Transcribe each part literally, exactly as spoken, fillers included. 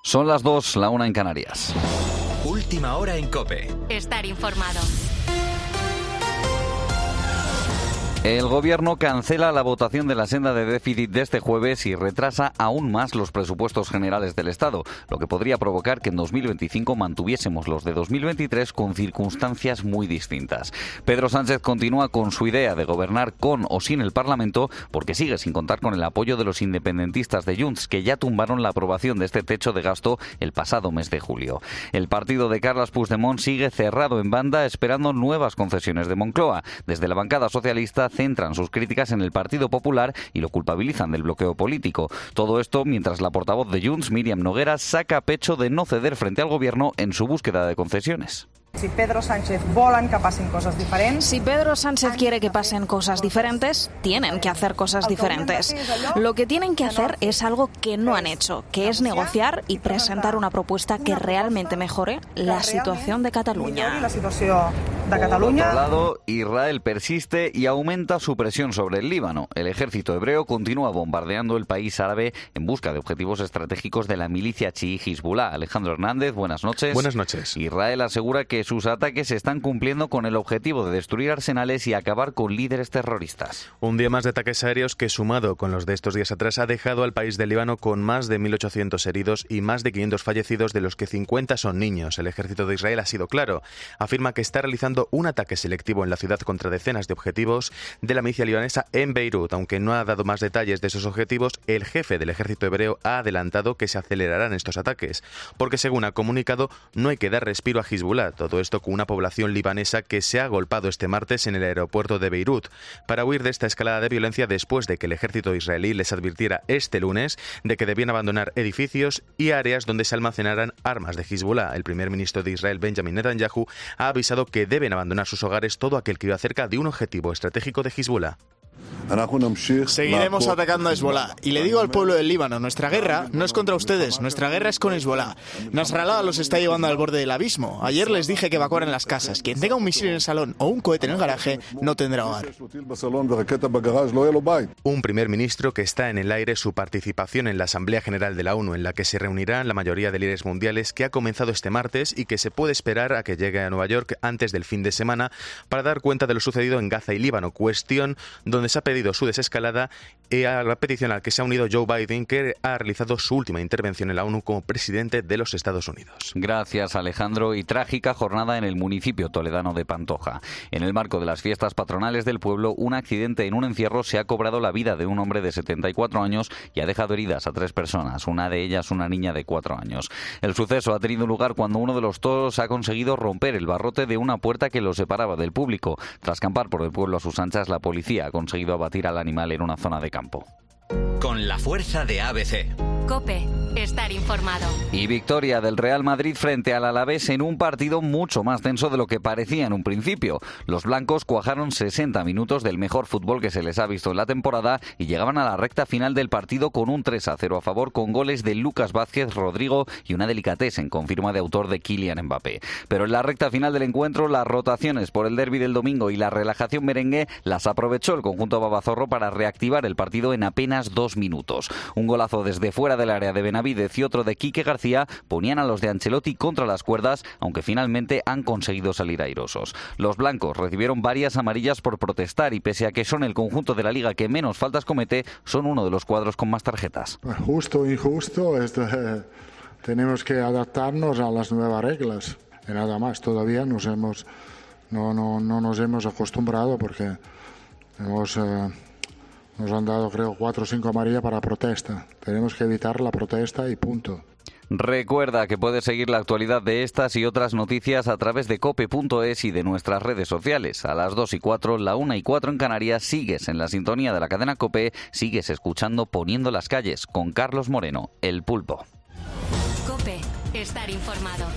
Son las dos, la una en Canarias. Última hora en COPE. Estar informado. El Gobierno cancela la votación de la senda de déficit de este jueves y retrasa aún más los presupuestos generales del Estado, lo que podría provocar que en dos mil veinticinco mantuviésemos los de dos mil veintitrés con circunstancias muy distintas. Pedro Sánchez continúa con su idea de gobernar con o sin el Parlamento porque sigue sin contar con el apoyo de los independentistas de Junts, que ya tumbaron la aprobación de este techo de gasto el pasado mes de julio. El partido de Carles Puigdemont sigue cerrado en banda esperando nuevas concesiones de Moncloa. Desde la bancada socialista centran sus críticas en el Partido Popular y lo culpabilizan del bloqueo político. Todo esto mientras la portavoz de Junts, Míriam Noguera, saca pecho de no ceder frente al Gobierno en su búsqueda de concesiones. Si Pedro Sánchez volen que pasen cosas diferentes... Si Pedro Sánchez quiere que pasen cosas diferentes, tienen que hacer cosas diferentes. Lo que tienen que hacer es algo que no han hecho, que es negociar y presentar una propuesta que realmente mejore la situación de Cataluña. La situación de Cataluña. Por otro lado, Israel persiste y aumenta su presión sobre el Líbano. El ejército hebreo continúa bombardeando el país árabe en busca de objetivos estratégicos de la milicia chií Hezbollah. Alejandro Hernández, buenas noches. Buenas noches. Israel asegura que sus ataques están cumpliendo con el objetivo de destruir arsenales y acabar con líderes terroristas. Un día más de ataques aéreos que, sumado con los de estos días atrás, ha dejado al país del Líbano con más de mil ochocientos heridos y más de quinientos fallecidos, de los que cincuenta son niños. El ejército de Israel ha sido claro. Afirma que está realizando un ataque selectivo en la ciudad contra decenas de objetivos de la milicia libanesa en Beirut. Aunque no ha dado más detalles de esos objetivos, el jefe del ejército hebreo ha adelantado que se acelerarán estos ataques, porque según ha comunicado, no hay que dar respiro a Hezbollah. Todo esto con una población libanesa que se ha agolpado este martes en el aeropuerto de Beirut para huir de esta escalada de violencia después de que el ejército israelí les advirtiera este lunes de que debían abandonar edificios y áreas donde se almacenaran armas de Hezbollah. El primer ministro de Israel, Benjamin Netanyahu, ha avisado que deben abandonar sus hogares todo aquel que viva cerca de un objetivo estratégico de Hezbollah. Seguiremos atacando a Hezbollah. Y le digo al pueblo del Líbano, nuestra guerra no es contra ustedes, nuestra guerra es con Hezbollah. Nasrallah los está llevando al borde del abismo. Ayer les dije que evacuaran las casas. Quien tenga un misil en el salón o un cohete en el garaje no tendrá hogar. Un primer ministro que está en el aire su participación en la Asamblea General de la ONU, en la que se reunirán la mayoría de líderes mundiales, que ha comenzado este martes y que se puede esperar a que llegue a Nueva York antes del fin de semana para dar cuenta de lo sucedido en Gaza y Líbano, cuestión donde se ha pedido su desescalada y a la petición a la que se ha unido Joe Biden, que ha realizado su última intervención en la ONU como presidente de los Estados Unidos. Gracias, Alejandro. Y trágica jornada en el municipio toledano de Pantoja. En el marco de las fiestas patronales del pueblo, un accidente en un encierro se ha cobrado la vida de un hombre de setenta y cuatro años y ha dejado heridas a tres personas, una de ellas una niña de cuatro años. El suceso ha tenido lugar cuando uno de los toros ha conseguido romper el barrote de una puerta que lo separaba del público. Tras campar por el pueblo a sus anchas, la policía ha conseguido abatir al animal en una zona de campo. Con la fuerza de A B C. COPE. Estar informado. Y victoria del Real Madrid frente al Alavés en un partido mucho más tenso de lo que parecía en un principio. Los blancos cuajaron sesenta minutos del mejor fútbol que se les ha visto en la temporada y llegaban a la recta final del partido con un tres a cero a favor, con goles de Lucas Vázquez, Rodrigo y una delicatessen con firma de autor de Kylian Mbappé. Pero en la recta final del encuentro, las rotaciones por el derbi del domingo y la relajación merengue las aprovechó el conjunto babazorro para reactivar el partido en apenas dos minutos. Un golazo desde fuera del área de Benavidez y otro de Quique García ponían a los de Ancelotti contra las cuerdas, aunque finalmente han conseguido salir airosos. Los blancos recibieron varias amarillas por protestar y, pese a que son el conjunto de la liga que menos faltas comete, son uno de los cuadros con más tarjetas. Justo o injusto, es de, tenemos que adaptarnos a las nuevas reglas. Y nada más, todavía nos hemos, no, no, no nos hemos acostumbrado porque hemos... Eh, Nos han dado, creo, cuatro o cinco amarillas para protesta. Tenemos que evitar la protesta y punto. Recuerda que puedes seguir la actualidad de estas y otras noticias a través de cope punto es y de nuestras redes sociales. A las dos y cuatro, la una y cuatro en Canarias, sigues en la sintonía de la cadena COPE, sigues escuchando Poniendo las calles con Carlos Moreno, el Pulpo. COPE. Estar informado.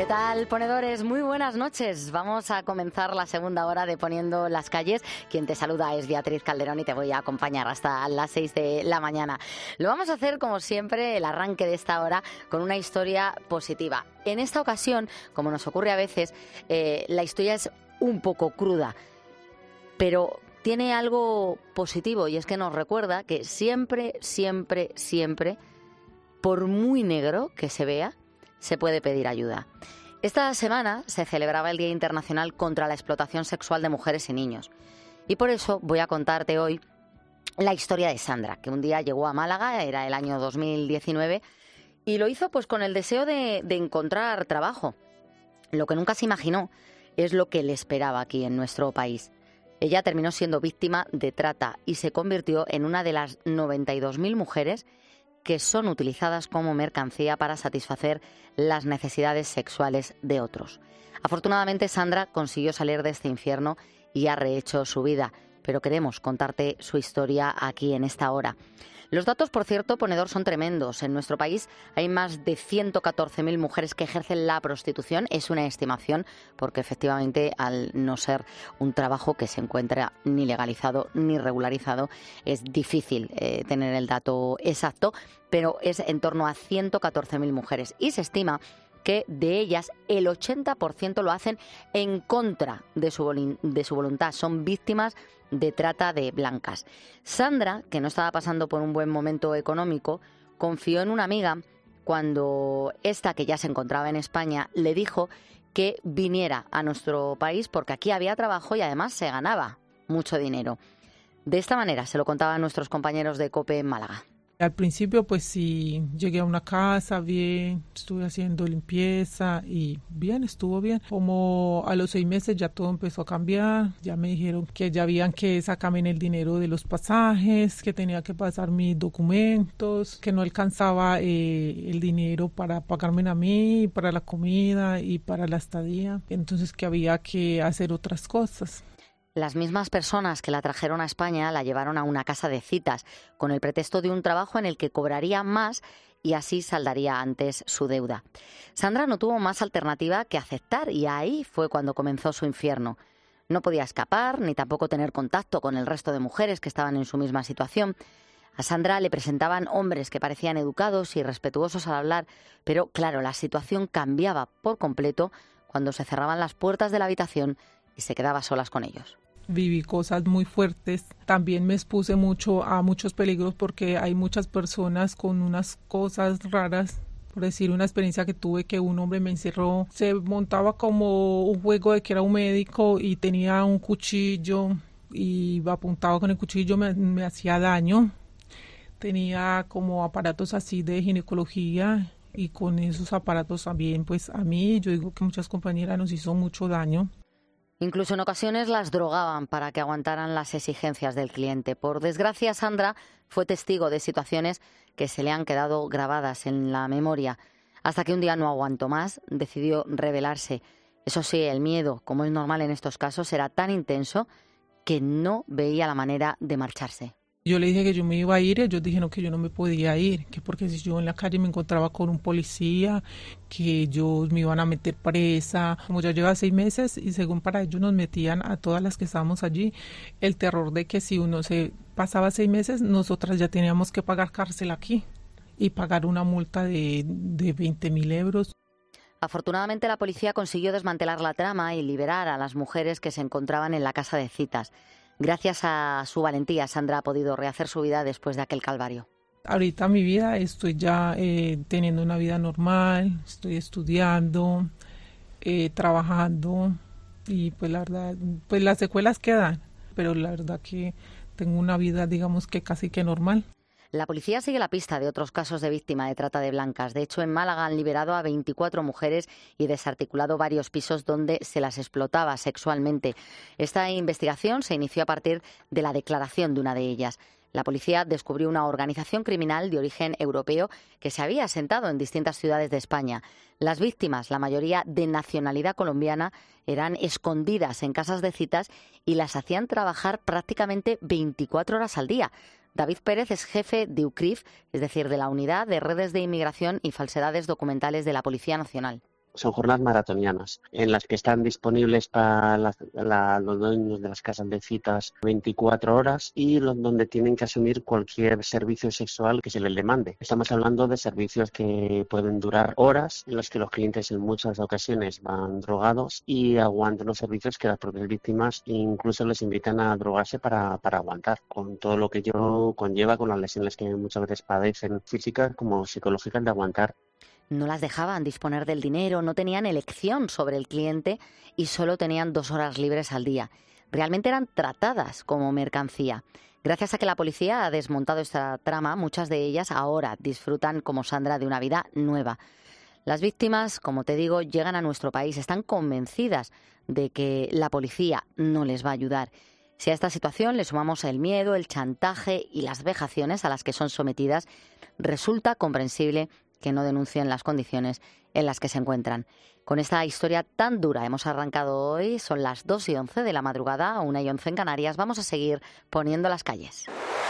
tal, ponedores? Muy buenas noches. Vamos a comenzar la segunda hora de Poniendo las Calles. Quien te saluda es Beatriz Calderón y te voy a acompañar hasta las seis de la mañana. Lo vamos a hacer, como siempre, el arranque de esta hora con una historia positiva. En esta ocasión, como nos ocurre a veces, eh, la historia es un poco cruda, pero tiene algo positivo y es que nos recuerda que siempre, siempre, siempre, por muy negro que se vea, se puede pedir ayuda. Esta semana se celebraba el Día Internacional contra la Explotación Sexual de Mujeres y Niños. Y por eso voy a contarte hoy la historia de Sandra, que un día llegó a Málaga, era el año dos mil diecinueve, y lo hizo pues con el deseo de, de encontrar trabajo. Lo que nunca se imaginó es lo que le esperaba aquí en nuestro país. Ella terminó siendo víctima de trata y se convirtió en una de las noventa y dos mil mujeres que son utilizadas como mercancía para satisfacer las necesidades sexuales de otros. Afortunadamente, Sandra consiguió salir de este infierno y ha rehecho su vida, pero queremos contarte su historia aquí en esta hora. Los datos, por cierto, ponedor, son tremendos. En nuestro país hay más de ciento catorce mil mujeres que ejercen la prostitución. Es una estimación porque efectivamente, al no ser un trabajo que se encuentra ni legalizado ni regularizado, es difícil eh, tener el dato exacto, pero es en torno a ciento catorce mil mujeres. Y se estima que de ellas el ochenta por ciento lo hacen en contra de su, de su voluntad. Son víctimas de trata de blancas. Sandra, que no estaba pasando por un buen momento económico, confió en una amiga cuando esta, que ya se encontraba en España, le dijo que viniera a nuestro país porque aquí había trabajo y además se ganaba mucho dinero. De esta manera se lo contaban nuestros compañeros de COPE en Málaga. Al principio, pues sí, llegué a una casa bien, estuve haciendo limpieza y bien, estuvo bien. Como a los seis meses ya todo empezó a cambiar, ya me dijeron que ya habían que sacarme el dinero de los pasajes, que tenía que pasar mis documentos, que no alcanzaba eh, el dinero para pagarme a mí, para la comida y para la estadía, entonces que había que hacer otras cosas. Las mismas personas que la trajeron a España la llevaron a una casa de citas con el pretexto de un trabajo en el que cobraría más y así saldaría antes su deuda. Sandra no tuvo más alternativa que aceptar y ahí fue cuando comenzó su infierno. No podía escapar ni tampoco tener contacto con el resto de mujeres que estaban en su misma situación. A Sandra le presentaban hombres que parecían educados y respetuosos al hablar, pero claro, la situación cambiaba por completo cuando se cerraban las puertas de la habitación y se quedaba solas con ellos. Viví cosas muy fuertes, también me expuse mucho a muchos peligros porque hay muchas personas con unas cosas raras. Por decir, una experiencia que tuve que un hombre me encerró, se montaba como un juego de que era un médico y tenía un cuchillo y apuntaba con el cuchillo, me, me hacía daño. Tenía como aparatos así de ginecología y con esos aparatos también, pues a mí, yo digo que muchas compañeras nos hizo mucho daño. Incluso en ocasiones las drogaban para que aguantaran las exigencias del cliente. Por desgracia, Sandra fue testigo de situaciones que se le han quedado grabadas en la memoria, hasta que un día no aguantó más, decidió rebelarse. Eso sí, el miedo, como es normal en estos casos, era tan intenso que no veía la manera de marcharse. Yo le dije que yo me iba a ir y ellos dijeron que yo no me podía ir, que porque si yo en la calle me encontraba con un policía, que ellos me iban a meter presa. Como ya lleva seis meses y según para ellos nos metían a todas las que estábamos allí, el terror de que si uno se pasaba seis meses, nosotras ya teníamos que pagar cárcel aquí y pagar una multa de, de veinte mil euros. Afortunadamente la policía consiguió desmantelar la trama y liberar a las mujeres que se encontraban en la casa de citas. Gracias a su valentía, Sandra ha podido rehacer su vida después de aquel calvario. Ahorita mi vida, estoy ya eh, teniendo una vida normal, estoy estudiando, eh, trabajando y pues la verdad, pues las secuelas quedan, pero la verdad que tengo una vida, digamos que casi que normal. La policía sigue la pista de otros casos de víctima de trata de blancas. De hecho, en Málaga han liberado a veinticuatro mujeres y desarticulado varios pisos donde se las explotaba sexualmente. Esta investigación se inició a partir de la declaración de una de ellas. La policía descubrió una organización criminal de origen europeo que se había asentado en distintas ciudades de España. Las víctimas, la mayoría de nacionalidad colombiana, eran escondidas en casas de citas y las hacían trabajar prácticamente veinticuatro horas al día. David Pérez es jefe de UCRIF, es decir, de la Unidad de Redes de Inmigración y Falsedades Documentales de la Policía Nacional. son jornadas maratonianas, en las que están disponibles para la, la, los dueños de las casas de citas veinticuatro horas y los, donde tienen que asumir cualquier servicio sexual que se les demande. Estamos hablando de servicios que pueden durar horas, en los que los clientes en muchas ocasiones van drogados y aguantan los servicios que las propias víctimas incluso les invitan a drogarse para, para aguantar, con todo lo que ello conlleva, con las lesiones que muchas veces padecen físicas como psicológicas de aguantar. No las dejaban disponer del dinero, no tenían elección sobre el cliente y solo tenían dos horas libres al día. Realmente eran tratadas como mercancía. Gracias a que la policía ha desmontado esta trama, muchas de ellas ahora disfrutan, como Sandra, de una vida nueva. Las víctimas, como te digo, llegan a nuestro país, están convencidas de que la policía no les va a ayudar. Si a esta situación le sumamos el miedo, el chantaje y las vejaciones a las que son sometidas, resulta comprensible que no denuncien las condiciones en las que se encuentran. Con esta historia tan dura hemos arrancado hoy, son las dos y once de la madrugada, una y once en Canarias. Vamos a seguir poniendo las calles.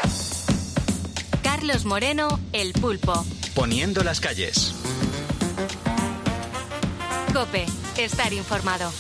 Carlos Moreno, El Pulpo. Poniendo las calles. COPE, estar informado.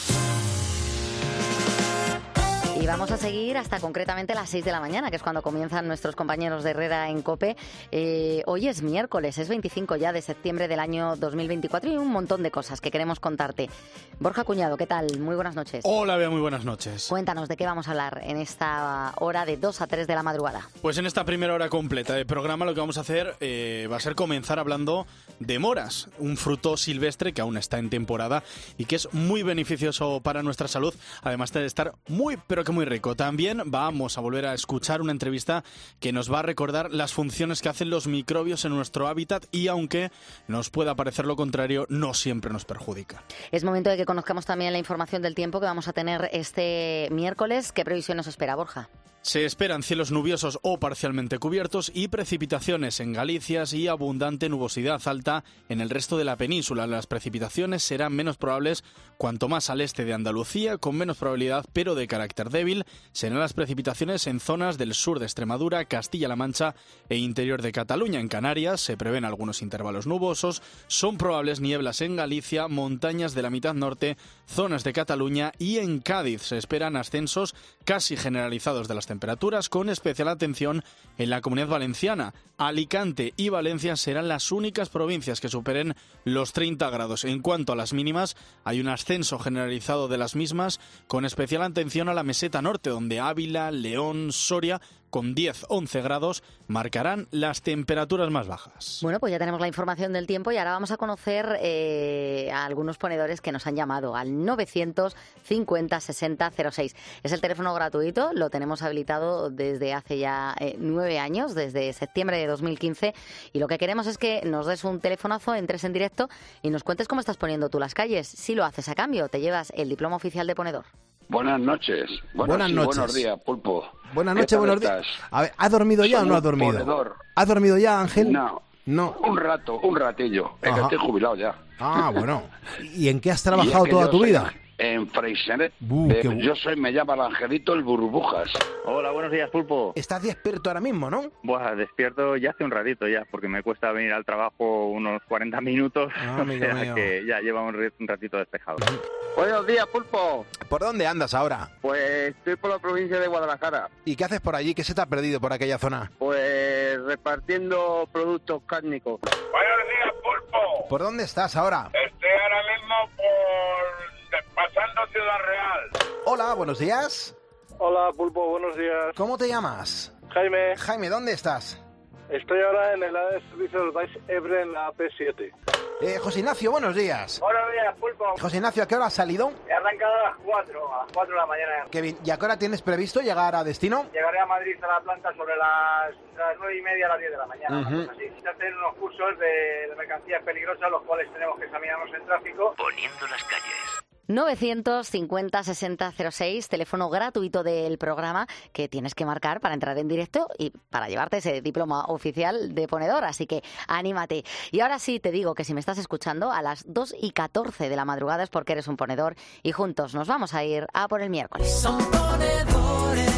Y vamos a seguir hasta concretamente las seis de la mañana, que es cuando comienzan nuestros compañeros de Herrera en COPE. Eh, hoy es miércoles, es veinticinco ya de septiembre del año dos mil veinticuatro y un montón de cosas que queremos contarte. Borja Cuñado, ¿qué tal? Muy buenas noches. Hola, Bea, muy buenas noches. Cuéntanos, ¿de qué vamos a hablar en esta hora de dos a tres de la madrugada? Pues en esta primera hora completa de programa lo que vamos a hacer eh, va a ser comenzar hablando de moras, un fruto silvestre que aún está en temporada y que es muy beneficioso para nuestra salud, además de estar muy, pero que muy rico. También vamos a volver a escuchar una entrevista que nos va a recordar las funciones que hacen los microbios en nuestro hábitat y, aunque nos pueda parecer lo contrario, no siempre nos perjudica. Es momento de que conozcamos también la información del tiempo que vamos a tener este miércoles. ¿Qué previsión nos espera, Borja? Se esperan cielos nubiosos o parcialmente cubiertos y precipitaciones en Galicia y abundante nubosidad alta en el resto de la península. Las precipitaciones serán menos probables cuanto más al este de Andalucía, con menos probabilidad pero de carácter débil. Serán las precipitaciones en zonas del sur de Extremadura, Castilla-La Mancha e interior de Cataluña. En Canarias se prevén algunos intervalos nubosos. Son probables nieblas en Galicia, montañas de la mitad norte, zonas de Cataluña y en Cádiz. Se esperan ascensos casi generalizados de las temperaturas, con especial atención en la Comunidad Valenciana. Alicante y Valencia serán las únicas provincias que superen los treinta grados. En cuanto a las mínimas, hay un ascenso generalizado de las mismas, con especial atención a la meseta norte, donde Ávila, León, Soria, con diez a once grados, marcarán las temperaturas más bajas. Bueno, pues ya tenemos la información del tiempo y ahora vamos a conocer eh, a algunos ponedores que nos han llamado al novecientos cincuenta sesenta cero seis. Es el teléfono gratuito, lo tenemos habilitado desde hace ya eh, nueve años, desde septiembre de dos mil quince, y lo que queremos es que nos des un telefonazo, entres en directo y nos cuentes cómo estás poniendo tú las calles. Si lo haces a cambio, te llevas el diploma oficial de ponedor. Buenas noches. Bueno, buenas sí, noches. Buenos días, Pulpo. Buenas noches, buenos días. A ver, ¿ha dormido ya o no ha dormido? Ponedor. ¿Ha dormido ya, Ángel? No. No. Un rato, un ratillo. Es que estoy jubilado ya. Ah, bueno. ¿Y en qué has trabajado toda tu vida? En Freixenet. Uh, eh, qué... Yo soy, me llama el Angelito el Burbujas. Hola, buenos días, Pulpo. Estás despierto ahora mismo, ¿no? Buah, despierto ya hace un ratito ya, porque me cuesta venir al trabajo unos cuarenta minutos, ah, o sea mío. Que ya lleva un, un ratito despejado. Buenos días, Pulpo. ¿Por dónde andas ahora? Pues estoy por la provincia de Guadalajara. ¿Y qué haces por allí? ¿Qué se te ha perdido por aquella zona? Pues repartiendo productos cárnicos. Buenos días, Pulpo. ¿Por dónde estás ahora? Estoy ahora mismo por... pasando Ciudad Real. Hola, buenos días. Hola, Pulpo, buenos días. ¿Cómo te llamas? Jaime. Jaime, ¿dónde estás? Estoy ahora en el área de servicios Vice Ebre en la P siete. Eh, José Ignacio, buenos días. Buenos días, Pulpo. José Ignacio, ¿a qué hora has salido? He arrancado a las cuatro, a las cuatro de la mañana. Qué bien. ¿Y a qué hora tienes previsto llegar a destino? Llegaré a Madrid a la planta sobre las, las nueve y media a las diez de la mañana. Uh-huh. Así. Se hacen unos cursos de, de mercancías peligrosas, los cuales tenemos que examinarnos en tráfico. Poniendo las calles. novecientos cincuenta sesenta cero seis, teléfono gratuito del programa que tienes que marcar para entrar en directo y para llevarte ese diploma oficial de ponedor, así que anímate. Y ahora sí te digo que si me estás escuchando a las dos y catorce de la madrugada es porque eres un ponedor y juntos nos vamos a ir a por el miércoles. Son ponedores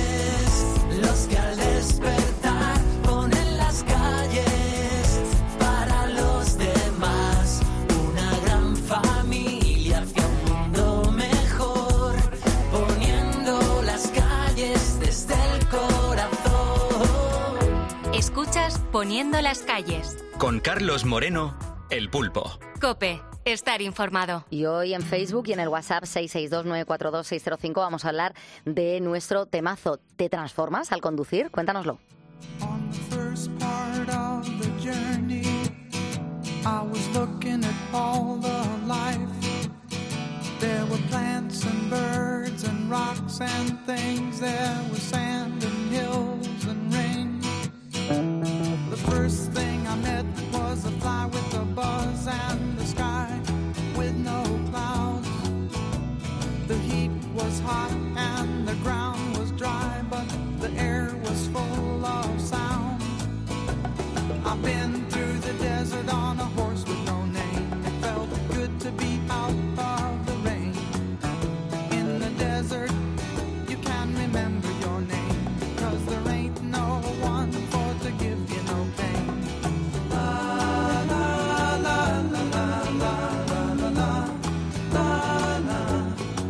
los que al despertar ponen las calles para los demás, una gran familia. Poniendo las calles. Con Carlos Moreno, El Pulpo. COPE. Estar informado. Y hoy en Facebook y en el WhatsApp seis seis dos nueve cuatro dos seis cero cinco vamos a hablar de nuestro temazo. ¿Te transformas al conducir? Cuéntanoslo. On the first part of the journey, I was looking at all the life. There were plants and birds and rocks and things. There was sand and hills and rain. The first thing I met was a fly with a buzz and the sky with no clouds. The heat was hot and the ground was dry, but the air was full of sound. I've been through the desert on a horse with no name. It felt good to be out of the rain. In the desert, you can remember your name, 'cause there ain't no one for to give you no pain. La la la la la la la la la la.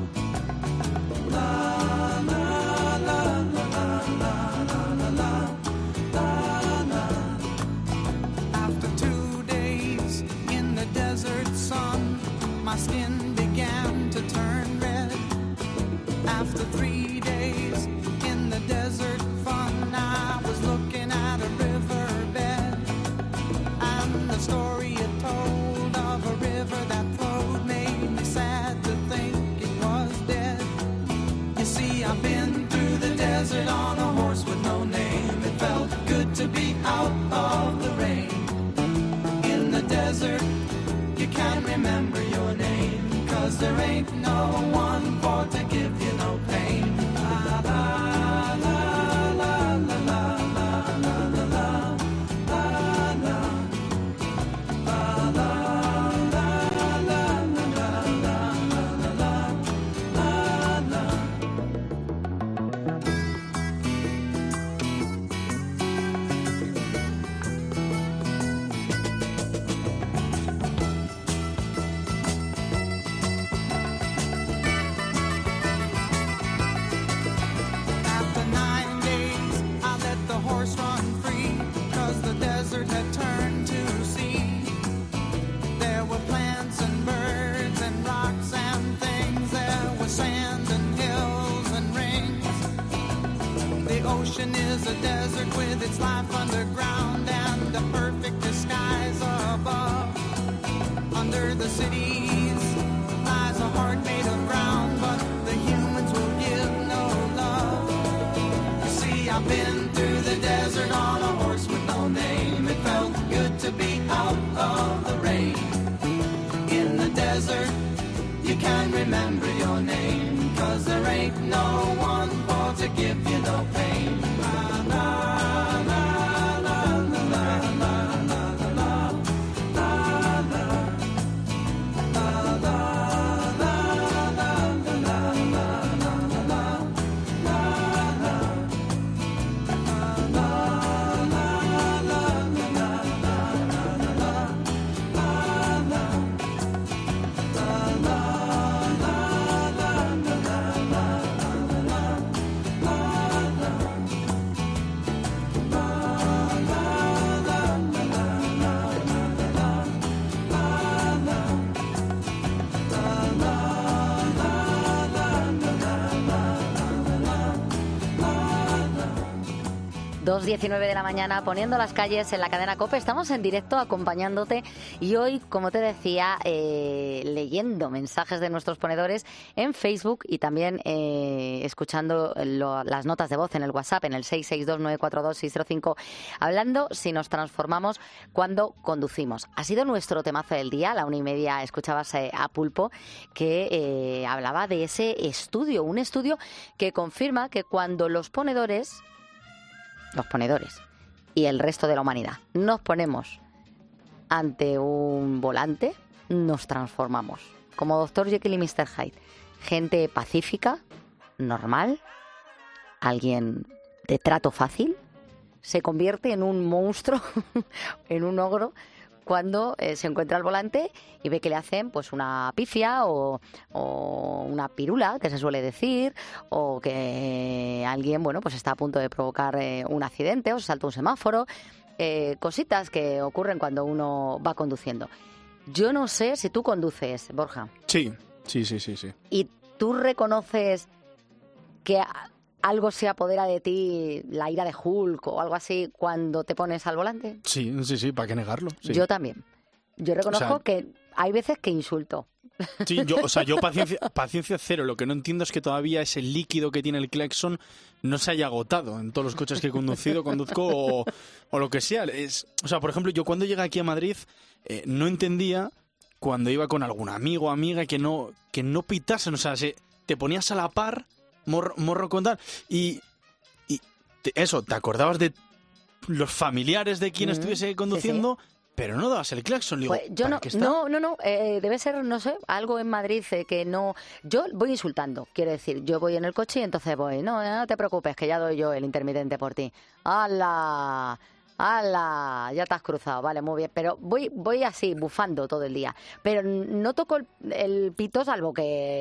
My skin began to turn red. After three days in the desert fun, I was looking at a riverbed, and the story it told of a river that flowed made me sad to think it was dead. You see, I've been through the desert on a horse with no name. It felt good to be out of the rain. In the desert, you can't remember your name, 'cause there ain't no one for to give you no pain. La la la la la la la la la la la la la la la la la. Had turned to sea. There were plants and birds and rocks and things. There was sand and hills and rings. The ocean is a desert with its life underground and a perfect disguise above. Under the cities lies a heart made of ground, but the humans will give no love. You see, I've been through the desert on a horse with no name. It felt good to be out of the rain. In the desert, you can't remember your name, 'cause there ain't no one for to give you no pain. La, la, la, la, la, la, la, la, la, la, la. dos diecinueve de la mañana, poniendo las calles en la cadena COPE. Estamos en directo acompañándote y hoy, como te decía, eh, leyendo mensajes de nuestros ponedores en Facebook y también eh, escuchando lo, las notas de voz en el WhatsApp, en el seis seis dos nueve cuatro dos seis cero cinco, hablando si nos transformamos cuando conducimos. Ha sido nuestro temazo del día. A la una y media escuchabas eh, a Pulpo, que eh, hablaba de ese estudio, un estudio que confirma que cuando los ponedores... los ponedores y el resto de la humanidad nos ponemos ante un volante, nos transformamos. Como doctor Jekyll y mister Hyde. Gente pacífica, normal, alguien de trato fácil, se convierte en un monstruo, en un ogro, cuando eh, se encuentra al volante y ve que le hacen pues una pifia o, o una pirula, que se suele decir, o que alguien bueno pues está a punto de provocar eh, un accidente o se salta un semáforo. eh, cositas que ocurren cuando uno va conduciendo. Yo no sé si tú conduces, Borja. Sí, sí, sí, sí, sí. ¿Y tú reconoces que algo se apodera de ti, la ira de Hulk o algo así, cuando te pones al volante? Sí, sí, sí, ¿para qué negarlo? Sí. Yo también. Yo reconozco O sea, que hay veces que insulto. Sí, yo, o sea, yo paciencia, paciencia cero. Lo que no entiendo es que todavía ese líquido que tiene el claxon no se haya agotado en todos los coches que he conducido, conduzco o, o lo que sea. Es, o sea, por ejemplo, yo cuando llegué aquí a Madrid eh, no entendía cuando iba con algún amigo o amiga que no, que no pitasen. O sea, se, te ponías a la par, morro, morro con tal, y, y te, eso, te acordabas de los familiares de quien Mm, estuviese conduciendo... sí, sí. Pero no dabas el claxon, digo, Pues yo ¿para no, qué está? no, no, no, eh, debe ser, no sé, algo en Madrid eh, que no... Yo voy insultando, quiero decir, yo voy en el coche y entonces voy, no, no te preocupes, que ya doy yo el intermitente por ti. ¡Hala! ¡Hala! Ya te has cruzado, vale, muy bien. Pero voy voy así, bufando todo el día. Pero no toco el, el pito salvo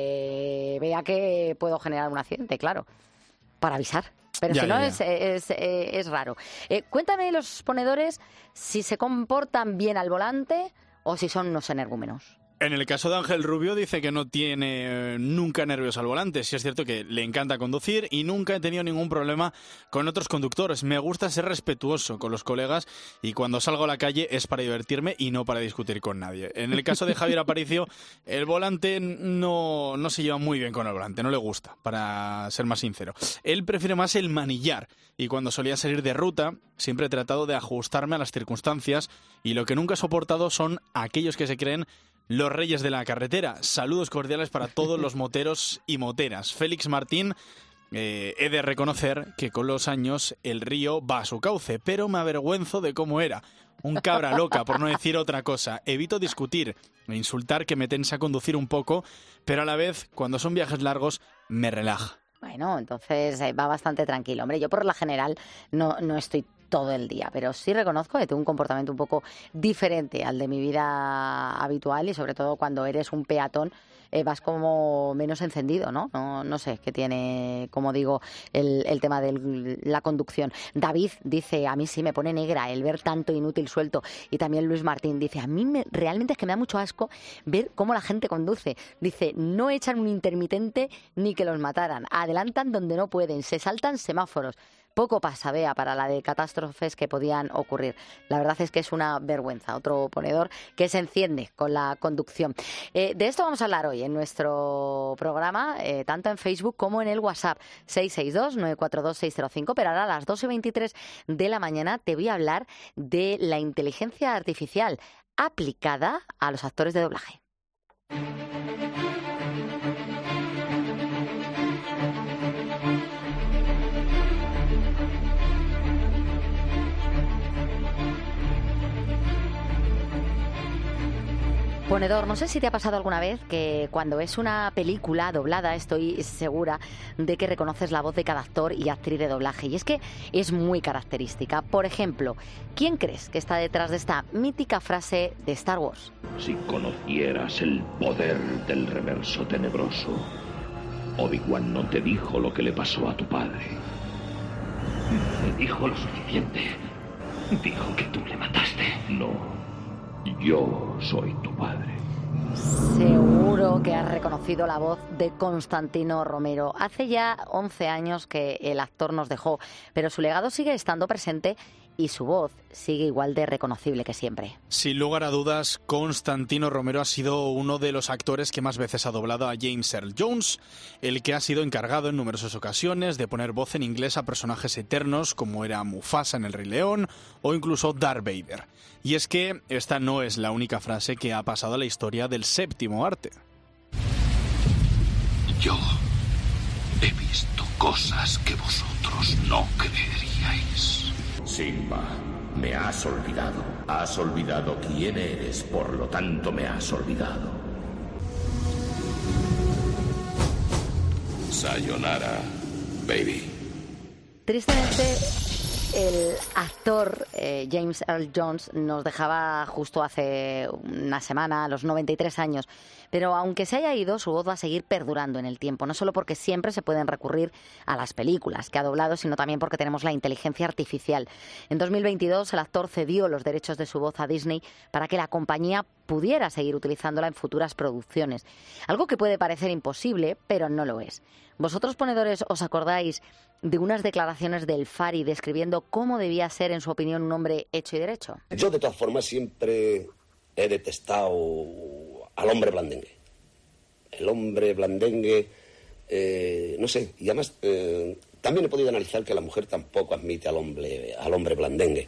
que vea que puedo generar un accidente, claro, para avisar. Pero Ya, si no, ya, es, ya. es, es, es raro. Eh, cuéntame los ponedores si se comportan bien al volante o si son unos energúmenos. En el caso de Ángel Rubio dice que no tiene eh, nunca nervios al volante. Sí es cierto que le encanta conducir y nunca he tenido ningún problema con otros conductores. Me gusta ser respetuoso con los colegas y cuando salgo a la calle es para divertirme y no para discutir con nadie. En el caso de Javier Aparicio, el volante no, no se lleva muy bien con el volante, no le gusta, para ser más sincero. Él prefiere más el manillar y cuando solía salir de ruta siempre he tratado de ajustarme a las circunstancias y lo que nunca he soportado son aquellos que se creen los reyes de la carretera. Saludos cordiales para todos los moteros y moteras. Félix Martín, eh, he de reconocer que con los años el río va a su cauce, pero me avergüenzo de cómo era. Un cabra loca, por no decir otra cosa. Evito discutir e insultar, que me tensa a conducir un poco, pero a la vez, cuando son viajes largos, me relaja. Bueno, entonces eh, va bastante tranquilo. Hombre, yo por la general no, no estoy todo el día, pero sí reconozco que tengo un comportamiento un poco diferente al de mi vida habitual y sobre todo cuando eres un peatón eh, vas como menos encendido, ¿no? No, no sé, qué tiene, como digo, el, el tema de la conducción. David dice, a mí sí me pone negra el ver tanto inútil suelto. Y también Luis Martín dice, a mí me, realmente es que me da mucho asco ver cómo la gente conduce. Dice, no echan un intermitente ni que los mataran. Adelantan donde no pueden, se saltan semáforos. Poco pasa, vea, para la de catástrofes que podían ocurrir. La verdad es que es una vergüenza. Otro ponedor que se enciende con la conducción. Eh, de esto vamos a hablar hoy en nuestro programa, eh, tanto en Facebook como en el WhatsApp seis seis dos, nueve cuatro dos, seis cero cinco. Pero ahora a las doce y veintitrés de la mañana te voy a hablar de la inteligencia artificial aplicada a los actores de doblaje. Ponedor, no sé si te ha pasado alguna vez que cuando ves una película doblada estoy segura de que reconoces la voz de cada actor y actriz de doblaje. Y es que es muy característica. Por ejemplo, ¿quién crees que está detrás de esta mítica frase de Star Wars? Si conocieras el poder del reverso tenebroso, Obi-Wan no te dijo lo que le pasó a tu padre. Me dijo lo suficiente. Dijo que tú le mataste. No. Yo soy tu padre. Seguro que has reconocido la voz de Constantino Romero. Hace ya once años que el actor nos dejó, pero su legado sigue estando presente y su voz sigue igual de reconocible que siempre. Sin lugar a dudas, Constantino Romero ha sido uno de los actores que más veces ha doblado a James Earl Jones, el que ha sido encargado en numerosas ocasiones de poner voz en inglés a personajes eternos como era Mufasa en El Rey León o incluso Darth Vader. Y es que esta no es la única frase que ha pasado a la historia del séptimo arte. Yo he visto cosas que vosotros no creeríais. Simba, me has olvidado. Has olvidado quién eres, por lo tanto me has olvidado. Sayonara, baby. Tristemente, El actor eh, James Earl Jones nos dejaba justo hace una semana, a los noventa y tres años. Pero aunque se haya ido, su voz va a seguir perdurando en el tiempo. No solo porque siempre se pueden recurrir a las películas que ha doblado, sino también porque tenemos la inteligencia artificial. En dos mil veintidós, el actor cedió los derechos de su voz a Disney para que la compañía pudiera seguir utilizándola en futuras producciones. Algo que puede parecer imposible, pero no lo es. ¿Vosotros, ponedores, os acordáis de unas declaraciones del Fari describiendo cómo debía ser, en su opinión, un hombre hecho y derecho? Yo, de todas formas, siempre he detestado al hombre blandengue. El hombre blandengue, eh, no sé, y además eh, también he podido analizar que la mujer tampoco admite al hombre, al hombre blandengue.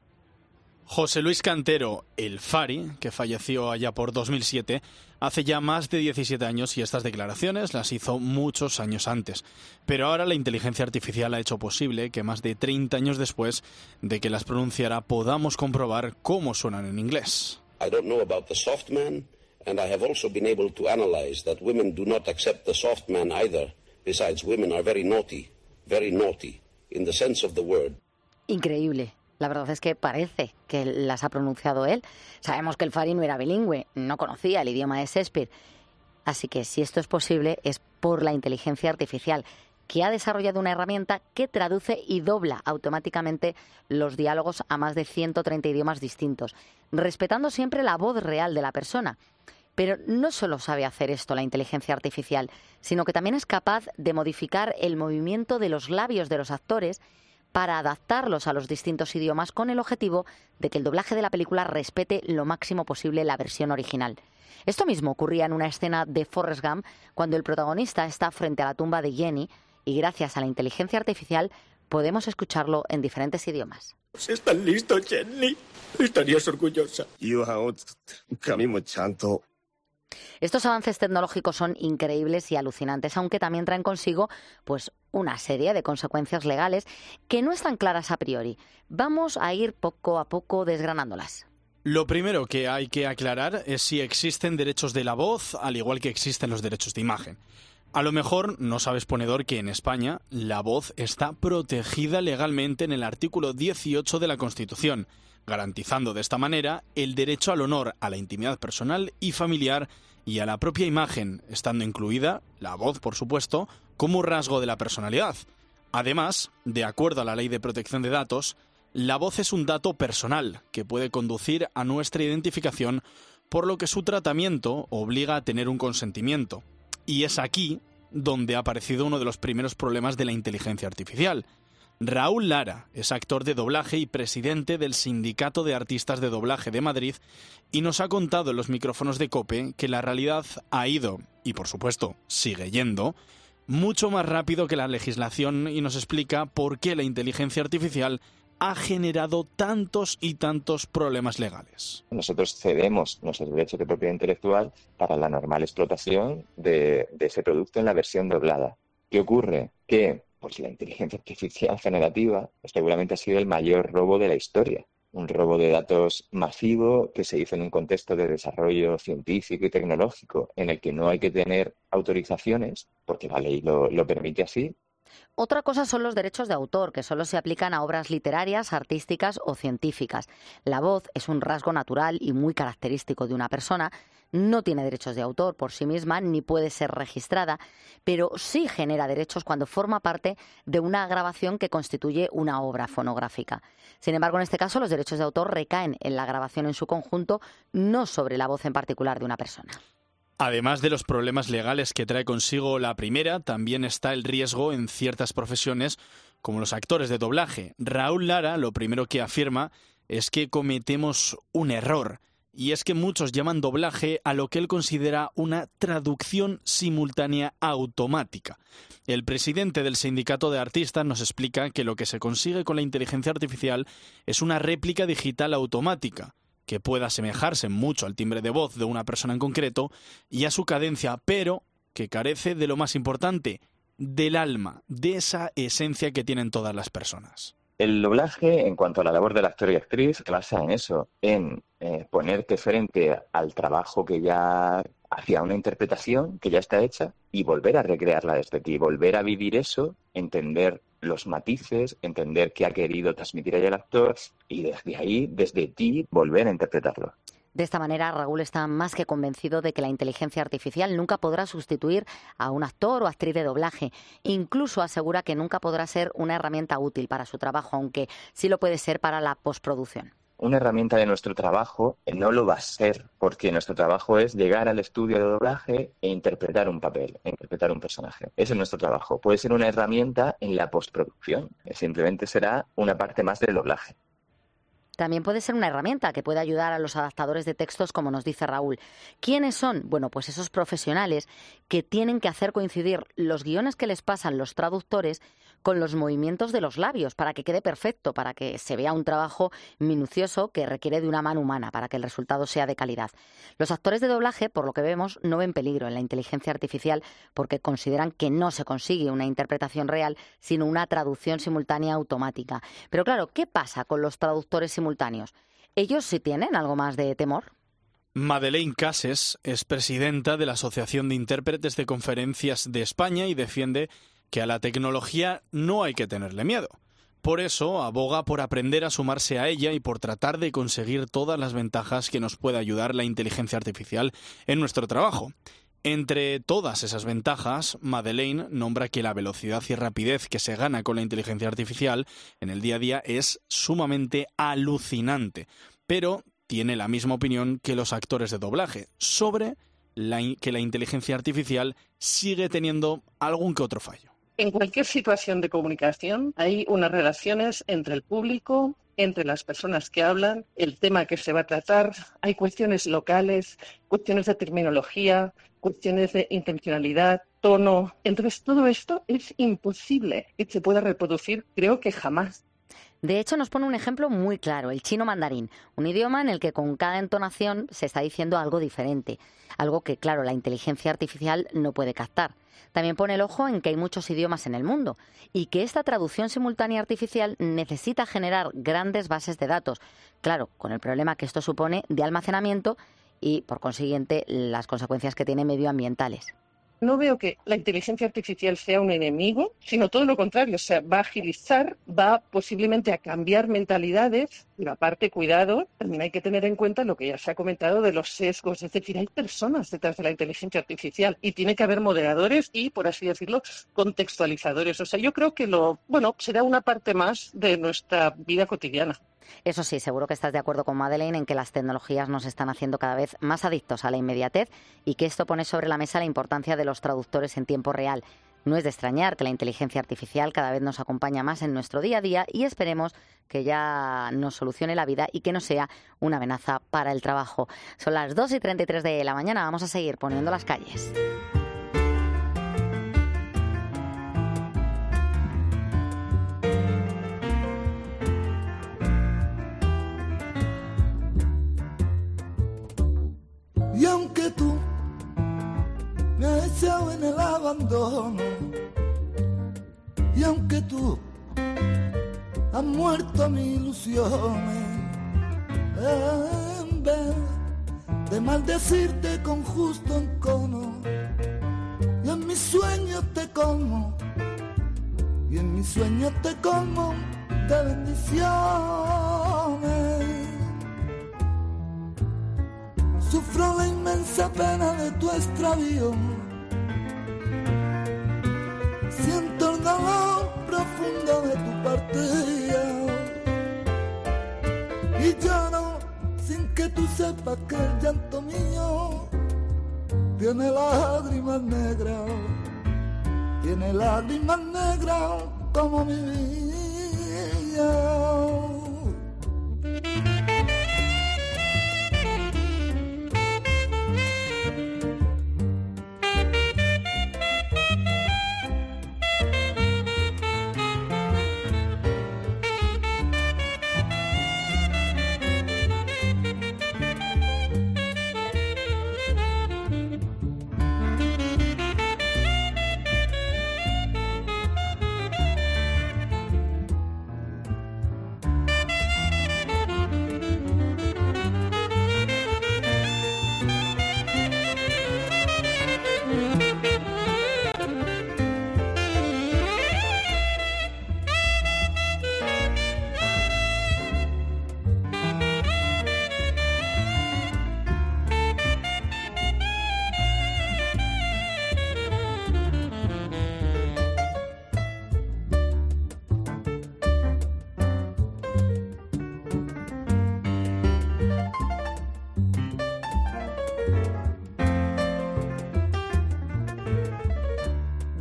José Luis Cantero, el Fari, que falleció allá por dos mil siete, hace ya más de diecisiete años, y estas declaraciones las hizo muchos años antes. Pero ahora la inteligencia artificial ha hecho posible que más de treinta años después de que las pronunciara podamos comprobar cómo suenan en inglés. I don't know about the soft man, and I have also been able to analyze that women do not accept the soft man either. Besides, women are very naughty, very naughty, in the sense of the word. Increíble. La verdad es que parece que las ha pronunciado él. Sabemos que el Fari no era bilingüe, no conocía el idioma de Shakespeare. Así que si esto es posible es por la inteligencia artificial, que ha desarrollado una herramienta que traduce y dobla automáticamente los diálogos a más de ciento treinta idiomas distintos, respetando siempre la voz real de la persona. Pero no solo sabe hacer esto la inteligencia artificial, sino que también es capaz de modificar el movimiento de los labios de los actores para adaptarlos a los distintos idiomas con el objetivo de que el doblaje de la película respete lo máximo posible la versión original. Esto mismo ocurría en una escena de Forrest Gump cuando el protagonista está frente a la tumba de Jenny y gracias a la inteligencia artificial podemos escucharlo en diferentes idiomas. ¿Estás listo, Jenny? Estarías orgullosa. Estos avances tecnológicos son increíbles y alucinantes, aunque también traen consigo pues una serie de consecuencias legales que no están claras a priori. Vamos a ir poco a poco desgranándolas. Lo primero que hay que aclarar es si existen derechos de la voz, al igual que existen los derechos de imagen. A lo mejor no sabes, ponedor, que en España la voz está protegida legalmente en el artículo dieciocho de la Constitución, garantizando de esta manera el derecho al honor, a la intimidad personal y familiar y a la propia imagen, estando incluida la voz, por supuesto, como rasgo de la personalidad. Además, de acuerdo a la Ley de Protección de Datos, la voz es un dato personal que puede conducir a nuestra identificación, por lo que su tratamiento obliga a tener un consentimiento. Y es aquí donde ha aparecido uno de los primeros problemas de la inteligencia artificial. Raúl Lara es actor de doblaje y presidente del Sindicato de Artistas de Doblaje de Madrid y nos ha contado en los micrófonos de COPE que la realidad ha ido, y por supuesto sigue yendo, mucho más rápido que la legislación y nos explica por qué la inteligencia artificial ha generado tantos y tantos problemas legales. Nosotros cedemos nuestros derechos de propiedad intelectual para la normal explotación de, de ese producto en la versión doblada. ¿Qué ocurre? Que pues la inteligencia artificial generativa seguramente ha sido el mayor robo de la historia. Un robo de datos masivo que se hizo en un contexto de desarrollo científico y tecnológico en el que no hay que tener autorizaciones, porque la ley lo, lo permite así. Otra cosa son los derechos de autor, que solo se aplican a obras literarias, artísticas o científicas. La voz es un rasgo natural y muy característico de una persona. No tiene derechos de autor por sí misma ni puede ser registrada, pero sí genera derechos cuando forma parte de una grabación que constituye una obra fonográfica. Sin embargo, en este caso, los derechos de autor recaen en la grabación en su conjunto, no sobre la voz en particular de una persona. Además de los problemas legales que trae consigo la primera, también está el riesgo en ciertas profesiones, como los actores de doblaje. Raúl Lara lo primero que afirma es que cometemos un error, y es que muchos llaman doblaje a lo que él considera una traducción simultánea automática. El presidente del Sindicato de Artistas nos explica que lo que se consigue con la inteligencia artificial es una réplica digital automática, que pueda asemejarse mucho al timbre de voz de una persona en concreto y a su cadencia, pero que carece de lo más importante, del alma, de esa esencia que tienen todas las personas. El doblaje, en cuanto a la labor del actor y actriz, se basa en eso, en eh, ponerte frente al trabajo que ya hacia una interpretación que ya está hecha y volver a recrearla desde ti, volver a vivir eso, entender los matices, entender qué ha querido transmitir ahí el actor y desde ahí, desde ti, volver a interpretarlo. De esta manera, Raúl está más que convencido de que la inteligencia artificial nunca podrá sustituir a un actor o actriz de doblaje. Incluso asegura que nunca podrá ser una herramienta útil para su trabajo, aunque sí lo puede ser para la postproducción. Una herramienta de nuestro trabajo no lo va a ser, porque nuestro trabajo es llegar al estudio de doblaje e interpretar un papel, e interpretar un personaje. Ese es nuestro trabajo. Puede ser una herramienta en la postproducción. Simplemente será una parte más del doblaje. También puede ser una herramienta que puede ayudar a los adaptadores de textos, como nos dice Raúl. ¿Quiénes son? Bueno, pues esos profesionales que tienen que hacer coincidir los guiones que les pasan los traductores con los movimientos de los labios para que quede perfecto, para que se vea un trabajo minucioso que requiere de una mano humana para que el resultado sea de calidad. Los actores de doblaje, por lo que vemos, no ven peligro en la inteligencia artificial porque consideran que no se consigue una interpretación real, sino una traducción simultánea automática. Pero claro, ¿qué pasa con los traductores simultáneos? ¿Ellos sí tienen algo más de temor? Madeleine Cases es presidenta de la Asociación de Intérpretes de Conferencias de España y defiende que a la tecnología no hay que tenerle miedo. Por eso aboga por aprender a sumarse a ella y por tratar de conseguir todas las ventajas que nos puede ayudar la inteligencia artificial en nuestro trabajo. Entre todas esas ventajas, Madeleine nombra que la velocidad y rapidez que se gana con la inteligencia artificial en el día a día es sumamente alucinante, pero tiene la misma opinión que los actores de doblaje sobre la in- que la inteligencia artificial sigue teniendo algún que otro fallo. En cualquier situación de comunicación hay unas relaciones entre el público, entre las personas que hablan, el tema que se va a tratar, hay cuestiones locales, cuestiones de terminología, cuestiones de intencionalidad, tono. Entonces, todo esto es imposible que se pueda reproducir, creo que jamás. De hecho, nos pone un ejemplo muy claro, el chino mandarín, un idioma en el que con cada entonación se está diciendo algo diferente, algo que, claro, la inteligencia artificial no puede captar. También pone el ojo en que hay muchos idiomas en el mundo y que esta traducción simultánea artificial necesita generar grandes bases de datos, claro, con el problema que esto supone de almacenamiento y, por consiguiente, las consecuencias que tiene medioambientales. No veo que la inteligencia artificial sea un enemigo, sino todo lo contrario, o sea, va a agilizar, va posiblemente a cambiar mentalidades, pero aparte, cuidado, también hay que tener en cuenta lo que ya se ha comentado de los sesgos, es decir, hay personas detrás de la inteligencia artificial y tiene que haber moderadores y, por así decirlo, contextualizadores. O sea, yo creo que lo, bueno, será una parte más de nuestra vida cotidiana. Eso sí, seguro que estás de acuerdo con Madeleine en que las tecnologías nos están haciendo cada vez más adictos a la inmediatez y que esto pone sobre la mesa la importancia de los traductores en tiempo real. No es de extrañar que la inteligencia artificial cada vez nos acompaña más en nuestro día a día y esperemos que ya nos solucione la vida y que no sea una amenaza para el trabajo. Son las dos y treinta y tres de la mañana, vamos a seguir poniendo las calles. Y aunque tú me has echado en el abandono, y aunque tú has muerto mis ilusiones, en vez de maldecirte con justo encono, y en mis sueños te colmo, y en mis sueños te colmo de bendiciones. Sufro la inmensa pena de tu extravío, siento el dolor profundo de tu partida y lloro sin que tú sepas que el llanto mío tiene lágrimas negras, tiene lágrimas negras como mi vida.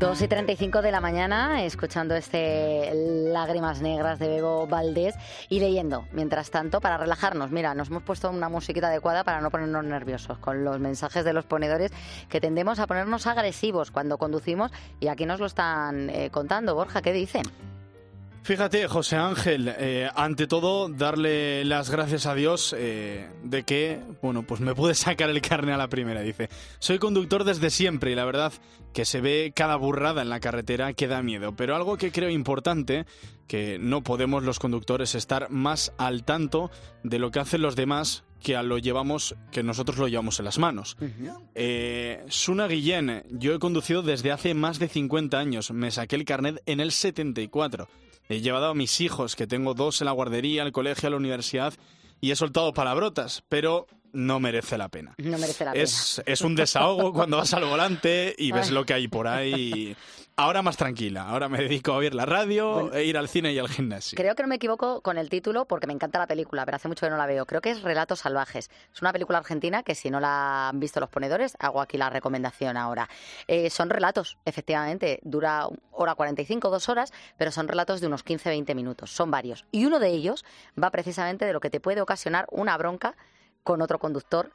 dos y treinta y cinco de la mañana, escuchando este Lágrimas Negras de Bebo Valdés y leyendo, mientras tanto, para relajarnos. Mira, nos hemos puesto una musiquita adecuada para no ponernos nerviosos con los mensajes de los ponedores, que tendemos a ponernos agresivos cuando conducimos, y aquí nos lo están eh, contando. Borja, ¿qué dicen? Fíjate, José Ángel, eh, ante todo, darle las gracias a Dios eh, de que, bueno, pues me pude sacar el carné a la primera, dice. Soy conductor desde siempre y la verdad que se ve cada burrada en la carretera que da miedo. Pero algo que creo importante, que no podemos los conductores estar más al tanto de lo que hacen los demás que a lo llevamos, que nosotros lo llevamos en las manos. Uh-huh. Eh, Suna Guillén, yo he conducido desde hace más de cincuenta años, me saqué el carnet en el setenta y cuatro. He llevado a mis hijos, que tengo dos en la guardería, al colegio, a la universidad, y he soltado palabrotas, pero no merece la pena. No merece la es, pena. Es un desahogo cuando vas al volante y ves lo que hay por ahí. Ahora más tranquila, ahora me dedico a oír la radio, bueno, e ir al cine y al gimnasio. Creo que no me equivoco con el título porque me encanta la película, pero hace mucho que no la veo. Creo que es Relatos Salvajes. Es una película argentina que, si no la han visto los ponedores, hago aquí la recomendación ahora. Eh, son relatos, efectivamente, dura hora cuarenta y cinco, dos horas, pero son relatos de unos quince a veinte minutos, son varios. Y uno de ellos va precisamente de lo que te puede ocasionar una bronca con otro conductor.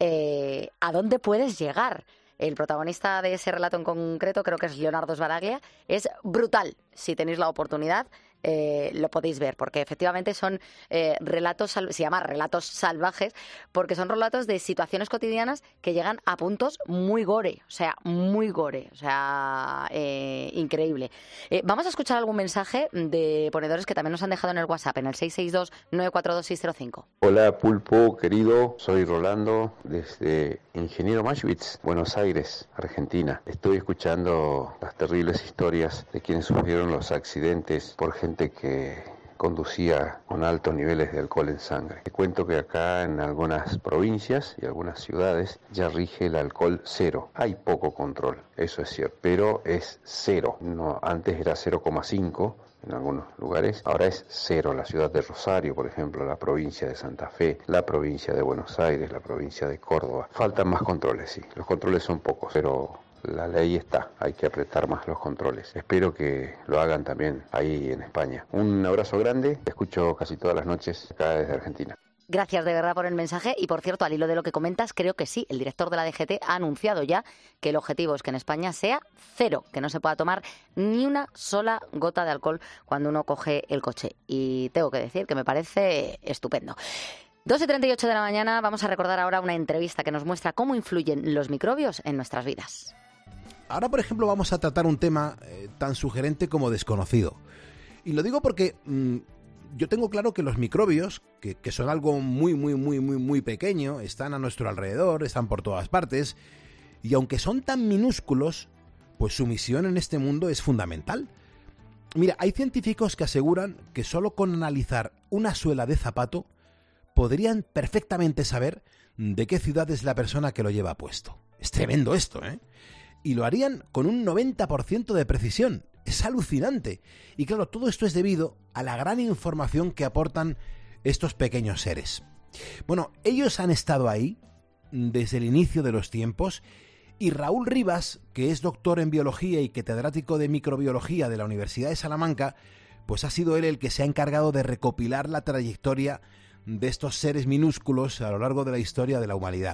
Eh, ¿A dónde puedes llegar? El protagonista de ese relato en concreto, creo que es Leonardo Sbaraglia, es brutal. Si tenéis la oportunidad, eh, lo podéis ver, porque efectivamente son eh, relatos, se llama Relatos Salvajes, porque son relatos de situaciones cotidianas que llegan a puntos muy gore, o sea, muy gore, o sea, eh, increíble. Eh, vamos a escuchar algún mensaje de ponedores que también nos han dejado en el WhatsApp, en el seis seis dos, nueve cuatro dos, seis cero cinco. Hola, Pulpo, querido, soy Rolando, desde Ingeniero Mashwitz, Buenos Aires, Argentina. Estoy escuchando las terribles historias de quienes sufrieron los accidentes por gente que conducía con altos niveles de alcohol en sangre. Te cuento que acá en algunas provincias y algunas ciudades ya rige el alcohol cero. Hay poco control, eso es cierto, pero es cero. No, antes era cero coma cinco en algunos lugares, ahora es cero. La ciudad de Rosario, por ejemplo, la provincia de Santa Fe, la provincia de Buenos Aires, la provincia de Córdoba. Faltan más controles, sí. Los controles son pocos, pero la ley está, hay que apretar más los controles. Espero que lo hagan también ahí en España. Un abrazo grande, te escucho casi todas las noches acá desde Argentina. Gracias de verdad por el mensaje y, por cierto, al hilo de lo que comentas, creo que sí, el director de la D G T ha anunciado ya que el objetivo es que en España sea cero, que no se pueda tomar ni una sola gota de alcohol cuando uno coge el coche. Y tengo que decir que me parece estupendo. dos y treinta y ocho de la mañana, vamos a recordar ahora una entrevista que nos muestra cómo influyen los microbios en nuestras vidas. Ahora, por ejemplo, vamos a tratar un tema eh, tan sugerente como desconocido. Y lo digo porque mmm, yo tengo claro que los microbios, que, que son algo muy, muy, muy, muy, muy pequeño, están a nuestro alrededor, están por todas partes, y aunque son tan minúsculos, pues su misión en este mundo es fundamental. Mira, hay científicos que aseguran que solo con analizar una suela de zapato podrían perfectamente saber de qué ciudad es la persona que lo lleva puesto. Es tremendo esto, ¿eh? Y lo harían con un noventa por ciento de precisión. Es alucinante. Y claro, todo esto es debido a la gran información que aportan estos pequeños seres. Bueno, ellos han estado ahí desde el inicio de los tiempos, y Raúl Rivas, que es doctor en biología y catedrático de microbiología de la Universidad de Salamanca, pues ha sido él el que se ha encargado de recopilar la trayectoria de estos seres minúsculos a lo largo de la historia de la humanidad.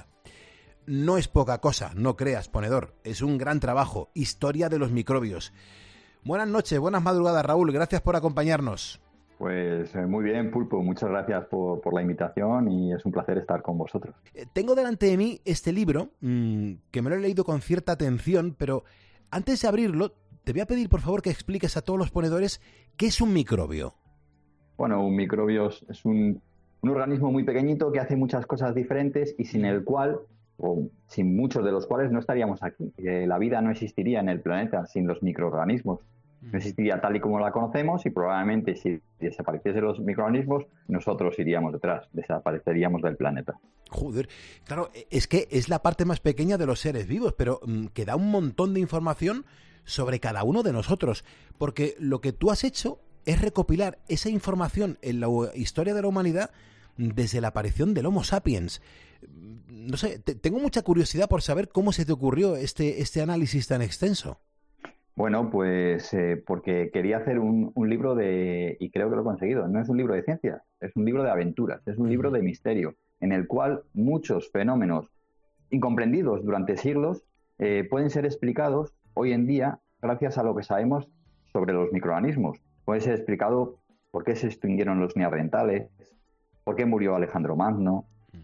No es poca cosa, no creas, ponedor, es un gran trabajo, historia de los microbios. Buenas noches, buenas madrugadas, Raúl, gracias por acompañarnos. Pues eh, muy bien, Pulpo, muchas gracias por, por la invitación y es un placer estar con vosotros. Eh, tengo delante de mí este libro, mmm, que me lo he leído con cierta atención, pero antes de abrirlo, te voy a pedir por favor que expliques a todos los ponedores qué es un microbio. Bueno, un microbio es un, un organismo muy pequeñito que hace muchas cosas diferentes y sin el cual, o sin muchos de los cuales, no estaríamos aquí. Eh, la vida no existiría en el planeta sin los microorganismos. No existiría tal y como la conocemos y probablemente si desapareciesen los microorganismos, nosotros iríamos detrás, desapareceríamos del planeta. Joder, claro, es que es la parte más pequeña de los seres vivos, pero mmm, que da un montón de información sobre cada uno de nosotros, porque lo que tú has hecho es recopilar esa información en la historia de la humanidad desde la aparición del Homo sapiens. No sé, te, tengo mucha curiosidad por saber cómo se te ocurrió este, este análisis tan extenso. Bueno, pues eh, porque quería hacer un, un libro de, y creo que lo he conseguido, no es un libro de ciencia, es un libro de aventuras, es un libro de misterio, en el cual muchos fenómenos incomprendidos durante siglos eh, pueden ser explicados hoy en día gracias a lo que sabemos sobre los microorganismos. Puede ser explicado por qué se extinguieron los neandertales, por qué murió Alejandro Magno,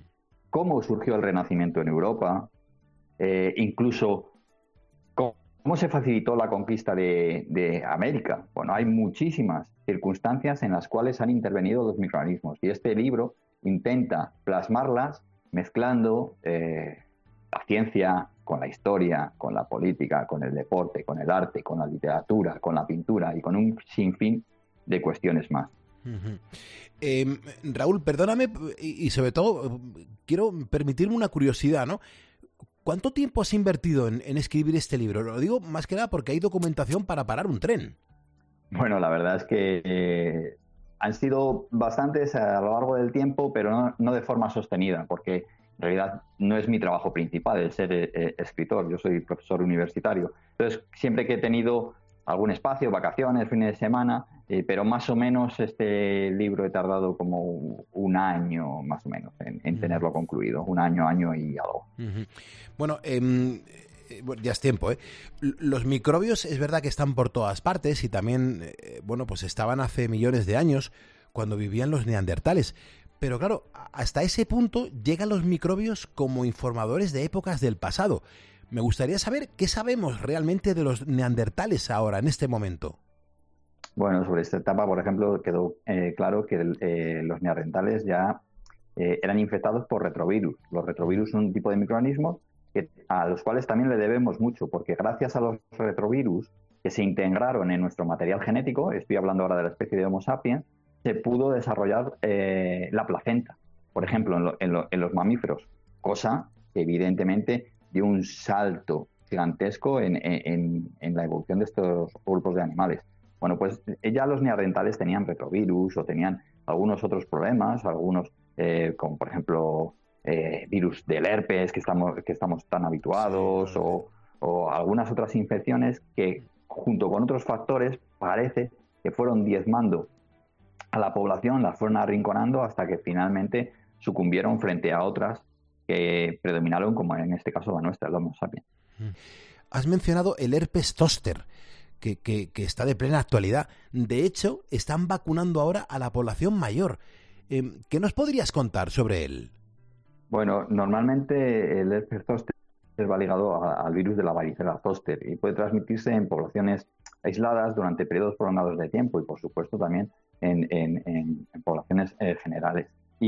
cómo surgió el Renacimiento en Europa, eh, incluso cómo, cómo se facilitó la conquista de, de América. Bueno, hay muchísimas circunstancias en las cuales han intervenido los microorganismos y este libro intenta plasmarlas mezclando eh, la ciencia con la historia, con la política, con el deporte, con el arte, con la literatura, con la pintura y con un sinfín de cuestiones más. Uh-huh. Eh, Raúl, perdóname y, y sobre todo quiero permitirme una curiosidad, ¿no? ¿Cuánto tiempo has invertido en, en escribir este libro? Lo digo más que nada porque hay documentación para parar un tren. Bueno, la verdad es que eh, han sido bastantes a lo largo del tiempo, pero no, no de forma sostenida, porque en realidad no es mi trabajo principal el ser eh, escritor, yo soy profesor universitario. Entonces, siempre que he tenido algún espacio, vacaciones, fines de semana, eh, pero más o menos este libro he tardado como un año más o menos en, en tenerlo concluido, un año, año y algo. Uh-huh. Bueno, eh, ya es tiempo, ¿eh? Los microbios es verdad que están por todas partes y también, eh, bueno, pues estaban hace millones de años cuando vivían los neandertales. Pero claro, hasta ese punto llegan los microbios como informadores de épocas del pasado. Me gustaría saber qué sabemos realmente de los neandertales ahora, en este momento. Bueno, sobre esta etapa, por ejemplo, quedó eh, claro que eh, los neandertales ya eh, eran infectados por retrovirus. Los retrovirus son un tipo de microorganismos que, a los cuales también le debemos mucho, porque gracias a los retrovirus que se integraron en nuestro material genético, estoy hablando ahora de la especie de Homo sapiens, se pudo desarrollar eh, la placenta, por ejemplo, en, lo, en, lo, en los mamíferos, cosa que evidentemente dio un salto gigantesco en, en, en la evolución de estos grupos de animales. Bueno, pues ya los neandertales tenían retrovirus o tenían algunos otros problemas, algunos, eh, como por ejemplo, eh, virus del herpes que estamos, que estamos tan habituados, sí, o, o algunas otras infecciones que, junto con otros factores, parece que fueron diezmando a la población, las fueron arrinconando hasta que finalmente sucumbieron frente a otras que predominaron, como en este caso la nuestra, el Homo sapiens. Has mencionado el herpes zóster, que, que, que está de plena actualidad. De hecho, están vacunando ahora a la población mayor. Eh, ¿Qué nos podrías contar sobre él? Bueno, normalmente el herpes zóster va ligado a, al virus de la varicela zóster y puede transmitirse en poblaciones aisladas durante periodos prolongados de tiempo y, por supuesto, también en, en, en, en poblaciones eh, generales.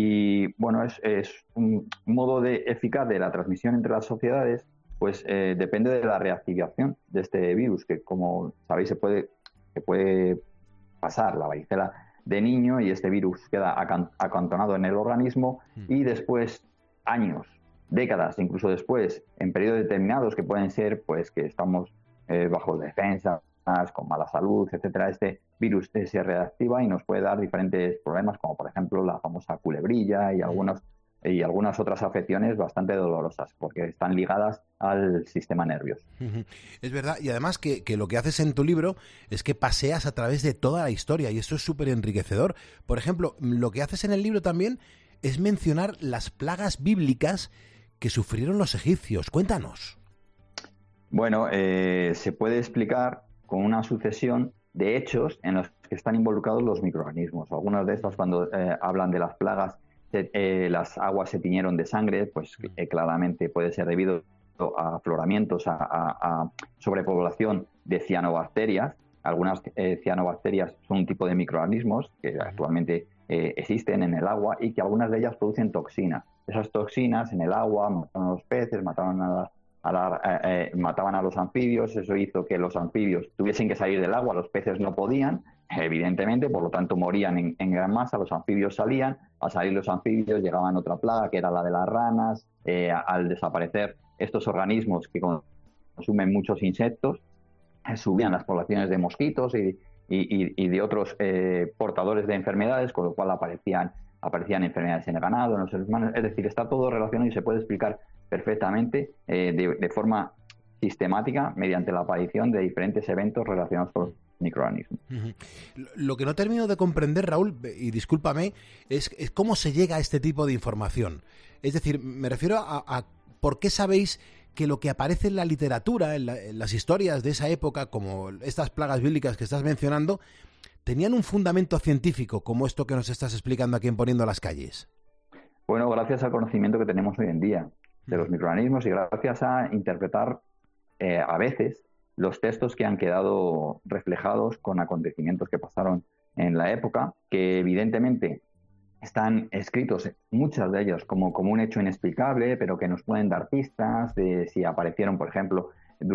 Y bueno, es, es un modo de eficaz de la transmisión entre las sociedades, pues eh, depende de la reactivación de este virus, que como sabéis se puede, se puede pasar la varicela de niño y este virus queda acantonado en el organismo y después, años, décadas, incluso después, en periodos determinados que pueden ser pues que estamos eh, bajo defensa, con mala salud, etcétera, este virus se reactiva y nos puede dar diferentes problemas, como por ejemplo la famosa culebrilla y algunos y algunas otras afecciones bastante dolorosas, porque están ligadas al sistema nervioso. Es verdad, y además que, que lo que haces en tu libro es que paseas a través de toda la historia, y esto es súper enriquecedor. Por ejemplo, lo que haces en el libro también es mencionar las plagas bíblicas que sufrieron los egipcios. Cuéntanos. Bueno, eh, se puede explicar con una sucesión de hechos en los que están involucrados los microorganismos. Algunos de estos, cuando eh, hablan de las plagas, se, eh, las aguas se tiñeron de sangre, pues eh, claramente puede ser debido a afloramientos, a, a, a sobrepoblación de cianobacterias. Algunas eh, cianobacterias son un tipo de microorganismos que actualmente eh, existen en el agua y que algunas de ellas producen toxinas. Esas toxinas en el agua mataron a los peces, mataron a las A la, eh, eh, mataban a los anfibios, eso hizo que los anfibios tuviesen que salir del agua, los peces no podían, evidentemente, por lo tanto morían en, en gran masa, los anfibios salían, al salir los anfibios llegaban otra plaga que era la de las ranas, eh, al desaparecer estos organismos que consumen muchos insectos, eh, subían las poblaciones de mosquitos y, y, y de otros eh, portadores de enfermedades, con lo cual aparecían, aparecían enfermedades en el ganado, en los seres humanos, es decir, está todo relacionado y se puede explicar perfectamente, eh, de, de forma sistemática mediante la aparición de diferentes eventos relacionados con los microorganismos. Uh-huh. Lo que no termino de comprender, Raúl, y discúlpame, es, es cómo se llega a este tipo de información. Es decir, me refiero a, a por qué sabéis que lo que aparece en la literatura, en, la, en las historias de esa época, como estas plagas bíblicas que estás mencionando, tenían un fundamento científico, como esto que nos estás explicando aquí en Poniendo las Calles. Bueno, gracias al conocimiento que tenemos hoy en día de los microorganismos y gracias a interpretar eh, a veces los textos que han quedado reflejados con acontecimientos que pasaron en la época, que evidentemente están escritos, muchas de ellos, como, como un hecho inexplicable, pero que nos pueden dar pistas de si aparecieron, por ejemplo,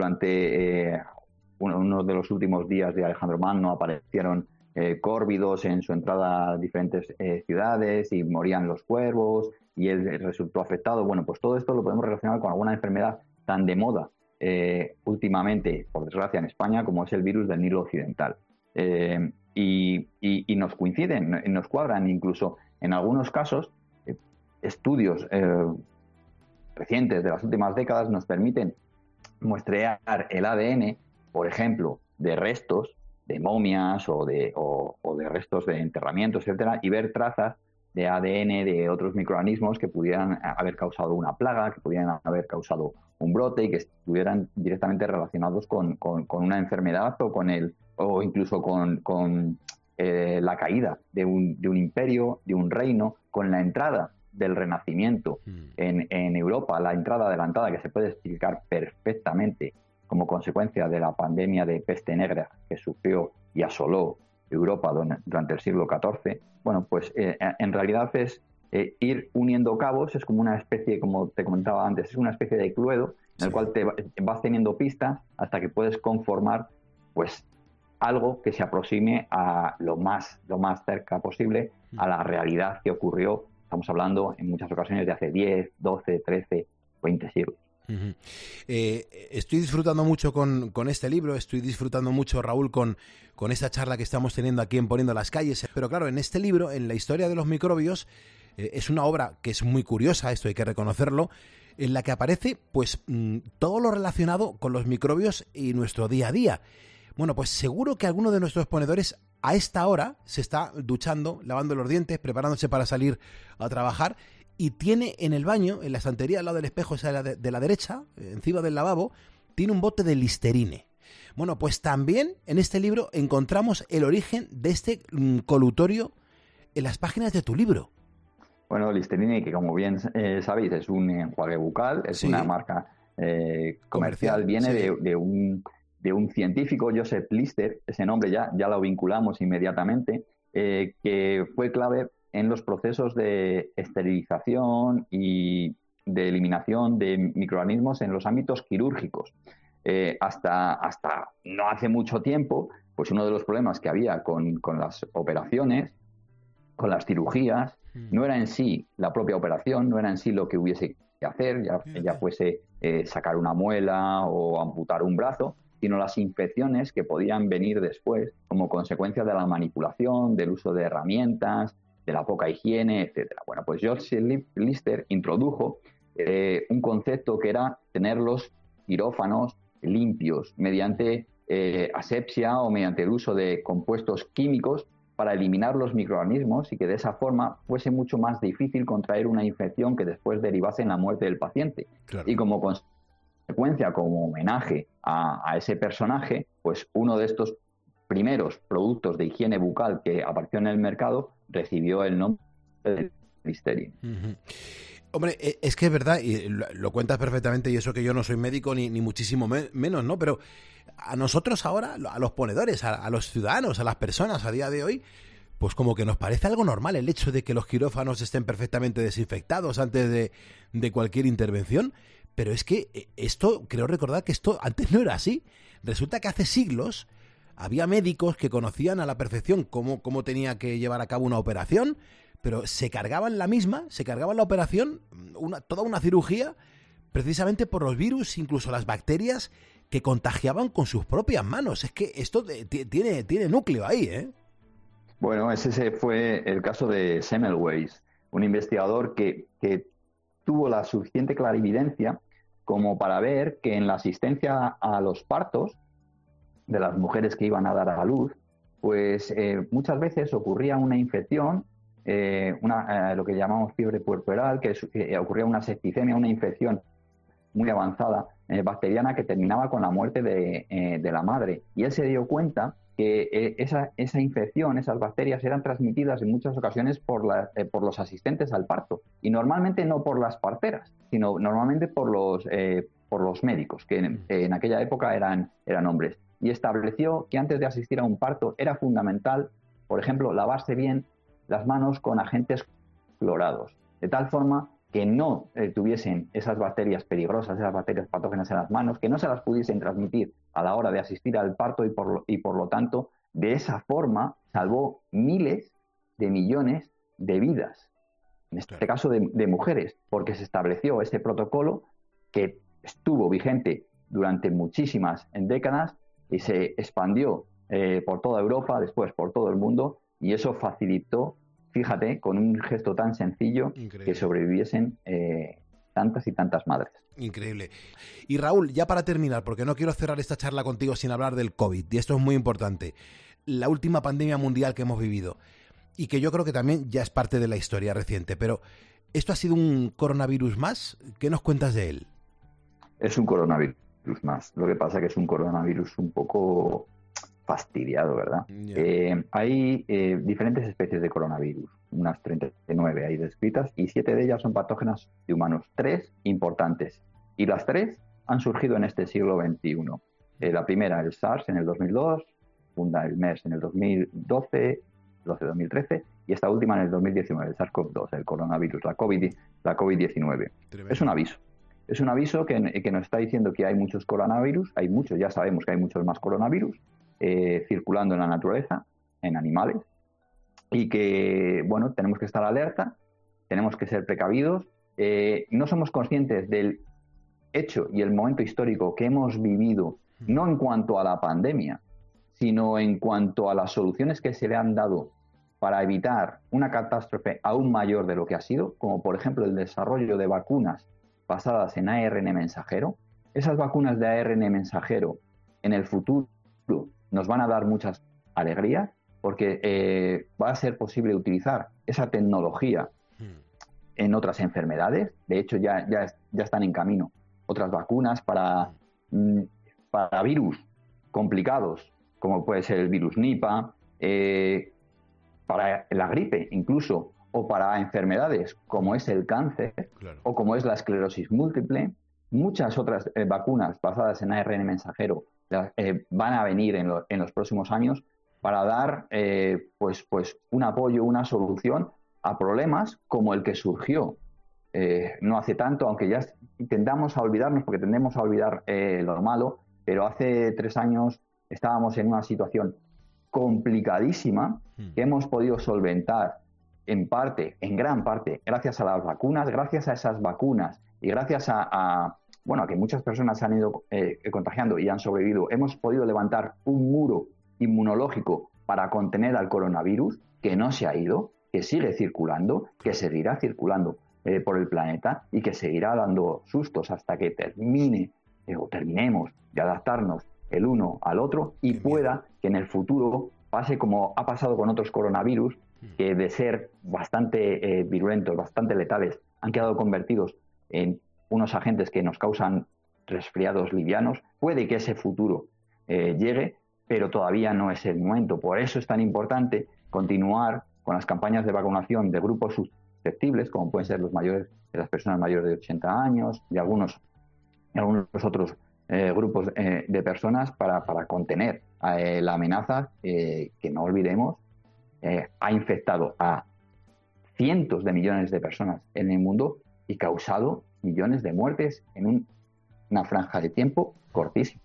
durante eh, uno, uno de los últimos días de Alejandro Magno, aparecieron eh, córvidos en su entrada a diferentes eh, ciudades y morían los cuervos y él resultó afectado. Bueno, pues todo esto lo podemos relacionar con alguna enfermedad tan de moda eh, últimamente, por desgracia, en España, como es el virus del Nilo Occidental. Eh, y, y, y nos coinciden, nos cuadran incluso. En algunos casos, eh, estudios eh, recientes de las últimas décadas nos permiten muestrear el A D N, por ejemplo, de restos de momias o de, o, o de restos de enterramientos, etcétera, y ver trazas de A D N de otros microorganismos que pudieran haber causado una plaga, que pudieran haber causado un brote y que estuvieran directamente relacionados con, con, con una enfermedad o con el o incluso con, con Eh, la caída de un, de un imperio, de un reino, con la entrada del Renacimiento mm. en, en Europa, la entrada adelantada que se puede explicar perfectamente como consecuencia de la pandemia de peste negra que sufrió y asoló Europa durante el siglo catorce. Bueno, pues eh, en realidad es eh, ir uniendo cabos, es como una especie, como te comentaba antes, es una especie de cluedo en el sí. cual te vas teniendo pistas hasta que puedes conformar, pues, algo que se aproxime a lo más, lo más cerca posible a la realidad que ocurrió. Estamos hablando en muchas ocasiones de hace diez, doce, trece, veinte siglos. Uh-huh. Eh, estoy disfrutando mucho con, con este libro, estoy disfrutando mucho, Raúl, con, con esta charla que estamos teniendo aquí en Poniendo las Calles. Pero claro, en este libro, en la historia de los microbios, eh, es una obra que es muy curiosa, esto hay que reconocerlo, en la que aparece pues mmm, todo lo relacionado con los microbios y nuestro día a día. Bueno, pues seguro que alguno de nuestros ponedores a esta hora se está duchando, lavando los dientes, preparándose para salir a trabajar y tiene en el baño, en la estantería al lado del espejo esa de la, de, de la derecha, encima del lavabo, tiene un bote de Listerine. Bueno, pues también en este libro encontramos el origen de este mm, colutorio en las páginas de tu libro. Bueno, Listerine, que como bien eh, sabéis, es un enjuague bucal, es sí. una marca eh, comercial, comercial, viene sí. de, de un... de un científico, Joseph Lister, ese nombre ya, ya lo vinculamos inmediatamente, eh, que fue clave en los procesos de esterilización y de eliminación de microorganismos en los ámbitos quirúrgicos. Eh, hasta, hasta no hace mucho tiempo, pues uno de los problemas que había con, con las operaciones, con las cirugías, mm. no era en sí la propia operación, no era en sí lo que hubiese que hacer, ya, ya fuese eh, sacar una muela o amputar un brazo, sino las infecciones que podían venir después como consecuencia de la manipulación, del uso de herramientas, de la poca higiene, etcétera. Bueno, pues George Lister introdujo eh, un concepto que era tener los quirófanos limpios mediante eh, asepsia o mediante el uso de compuestos químicos para eliminar los microorganismos y que de esa forma fuese mucho más difícil contraer una infección que después derivase en la muerte del paciente. Claro. Y como consecuencia, como homenaje a, a ese personaje, pues uno de estos primeros productos de higiene bucal que apareció en el mercado recibió el nombre de Listerine. Uh-huh. Hombre, es que es verdad, y lo, lo cuentas perfectamente, y eso que yo no soy médico ni, ni muchísimo me, menos, ¿no? Pero a nosotros ahora, a los ponedores, a, a los ciudadanos, a las personas a día de hoy, pues como que nos parece algo normal el hecho de que los quirófanos estén perfectamente desinfectados antes de, de cualquier intervención. Pero es que esto, creo recordar que esto antes no era así. Resulta que hace siglos había médicos que conocían a la perfección cómo, cómo tenía que llevar a cabo una operación, pero se cargaban la misma, se cargaban la operación, una, toda una cirugía, precisamente por los virus, incluso las bacterias que contagiaban con sus propias manos. Es que esto t- tiene, tiene núcleo ahí, ¿eh? Bueno, ese fue el caso de Semmelweis, un investigador que... que tuvo la suficiente clarividencia como para ver que en la asistencia a los partos de las mujeres que iban a dar a luz, pues eh, muchas veces ocurría una infección, eh, una, eh, lo que llamamos fiebre puerperal, que es, eh, ocurría una septicemia, una infección muy avanzada eh, bacteriana que terminaba con la muerte de, eh, de la madre. Y él se dio cuenta que eh, esa, esa infección, esas bacterias eran transmitidas en muchas ocasiones por, la, eh, por los asistentes al parto. Y normalmente no por las parteras, sino normalmente por los, eh, por los médicos, que en, en aquella época eran, eran hombres. Y estableció que antes de asistir a un parto era fundamental, por ejemplo, lavarse bien las manos con agentes clorados, de tal forma que no eh, tuviesen esas bacterias peligrosas, esas bacterias patógenas en las manos, que no se las pudiesen transmitir a la hora de asistir al parto y por lo, y por lo tanto, de esa forma salvó miles de millones de vidas, en este caso de, de mujeres, porque se estableció ese protocolo que estuvo vigente durante muchísimas décadas y se expandió eh, por toda Europa, después por todo el mundo, y eso facilitó, fíjate, con un gesto tan sencillo, Increíble. que sobreviviesen eh, tantas y tantas madres. Increíble. Y Raúl, ya para terminar, porque no quiero cerrar esta charla contigo sin hablar del COVID, y esto es muy importante, la última pandemia mundial que hemos vivido, y que yo creo que también ya es parte de la historia reciente, pero ¿esto ha sido un coronavirus más? ¿Qué nos cuentas de él? Es un coronavirus más. Lo que pasa es que es un coronavirus un poco fastidiado, ¿verdad? Yeah. Eh, hay eh, diferentes especies de coronavirus, unas treinta y nueve hay descritas, y siete de ellas son patógenas de humanos, tres importantes. Y las tres han surgido en este siglo veintiuno. Eh, la primera, el SARS, en el dos mil dos, segunda, el MERS, en el dos mil doce, dos mil trece, y esta última en el dos mil diecinueve, el SARS-CoV dos, el coronavirus, la COVID, la COVID diecinueve. Tremendo. Es un aviso. Es un aviso que, que nos está diciendo que hay muchos coronavirus, hay muchos, ya sabemos que hay muchos más coronavirus eh, circulando en la naturaleza, en animales, y que, bueno, tenemos que estar alerta, tenemos que ser precavidos. Eh, no somos conscientes del hecho y el momento histórico que hemos vivido, no en cuanto a la pandemia, sino en cuanto a las soluciones que se le han dado para evitar una catástrofe aún mayor de lo que ha sido, como por ejemplo el desarrollo de vacunas basadas en A R N mensajero. Esas vacunas de A R N mensajero en el futuro nos van a dar muchas alegrías porque eh, va a ser posible utilizar esa tecnología en otras enfermedades. De hecho, ya, ya, ya están en camino otras vacunas para, para virus complicados, como puede ser el virus Nipah, eh, para la gripe incluso, o para enfermedades como es el cáncer, claro, o como es la esclerosis múltiple. Muchas otras eh, vacunas basadas en A R N mensajero eh, van a venir en, lo, en los próximos años para dar eh, pues, pues un apoyo, una solución a problemas como el que surgió eh, no hace tanto, aunque ya tendamos a olvidarnos, porque tendemos a olvidar eh, lo malo, pero hace tres años estábamos en una situación complicadísima mm. que hemos podido solventar en parte, en gran parte, gracias a las vacunas, gracias a esas vacunas y gracias a, a bueno, a que muchas personas se han ido eh, contagiando y han sobrevivido, hemos podido levantar un muro inmunológico para contener al coronavirus, que no se ha ido, que sigue circulando, que seguirá circulando eh, por el planeta y que seguirá dando sustos hasta que termine eh, o terminemos de adaptarnos el uno al otro y pueda que en el futuro pase como ha pasado con otros coronavirus, que de ser bastante eh, virulentos, bastante letales, han quedado convertidos en unos agentes que nos causan resfriados livianos. Puede que ese futuro eh, llegue, pero todavía no es el momento. Por eso es tan importante continuar con las campañas de vacunación de grupos susceptibles, como pueden ser los mayores, las personas mayores de ochenta años y algunos, y algunos otros eh, grupos eh, de personas para, para contener eh, la amenaza eh, que no olvidemos Eh, ha infectado a cientos de millones de personas en el mundo y causado millones de muertes en un, una franja de tiempo cortísima.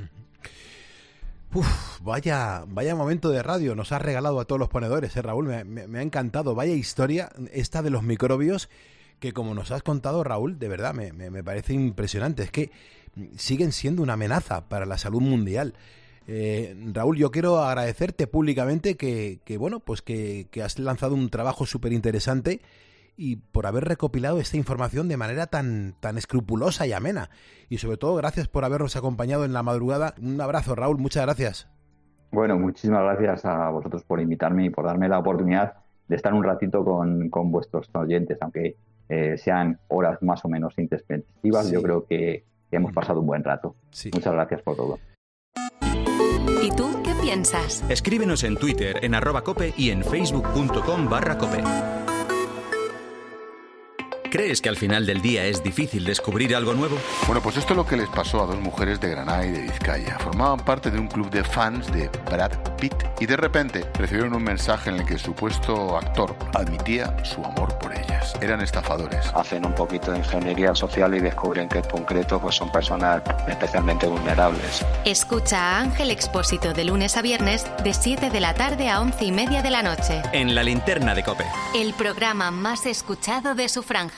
Uf, vaya, vaya momento de radio nos has regalado a todos los ponedores, ¿eh, Raúl? Me, me, me ha encantado. Vaya historia esta de los microbios que, como nos has contado, Raúl, de verdad me, me, me parece impresionante. Es que siguen siendo una amenaza para la salud mundial. Eh, Raúl, yo quiero agradecerte públicamente que, que bueno, pues que, que has lanzado un trabajo súper interesante y por haber recopilado esta información de manera tan, tan escrupulosa y amena. Y sobre todo, gracias por habernos acompañado en la madrugada. Un abrazo, Raúl, muchas gracias. Bueno, muchísimas gracias a vosotros por invitarme y por darme la oportunidad de estar un ratito con, con vuestros oyentes, aunque eh, sean horas más o menos intempestivas. Sí. Yo creo que hemos pasado un buen rato. Sí. Muchas gracias por todo. ¿Y tú qué piensas? Escríbenos en Twitter, en arroba cope y en facebook.com barra cope. ¿Crees que al final del día es difícil descubrir algo nuevo? Bueno, pues esto es lo que les pasó a dos mujeres de Granada y de Vizcaya. Formaban parte de un club de fans de Brad Pitt y de repente recibieron un mensaje en el que el supuesto actor admitía su amor por ellas. Eran estafadores. Hacen un poquito de ingeniería social y descubren que en concreto pues son personas especialmente vulnerables. Escucha a Ángel Expósito de lunes a viernes de siete de la tarde a once y media de la noche. En La Linterna de Cope. El programa más escuchado de su franja.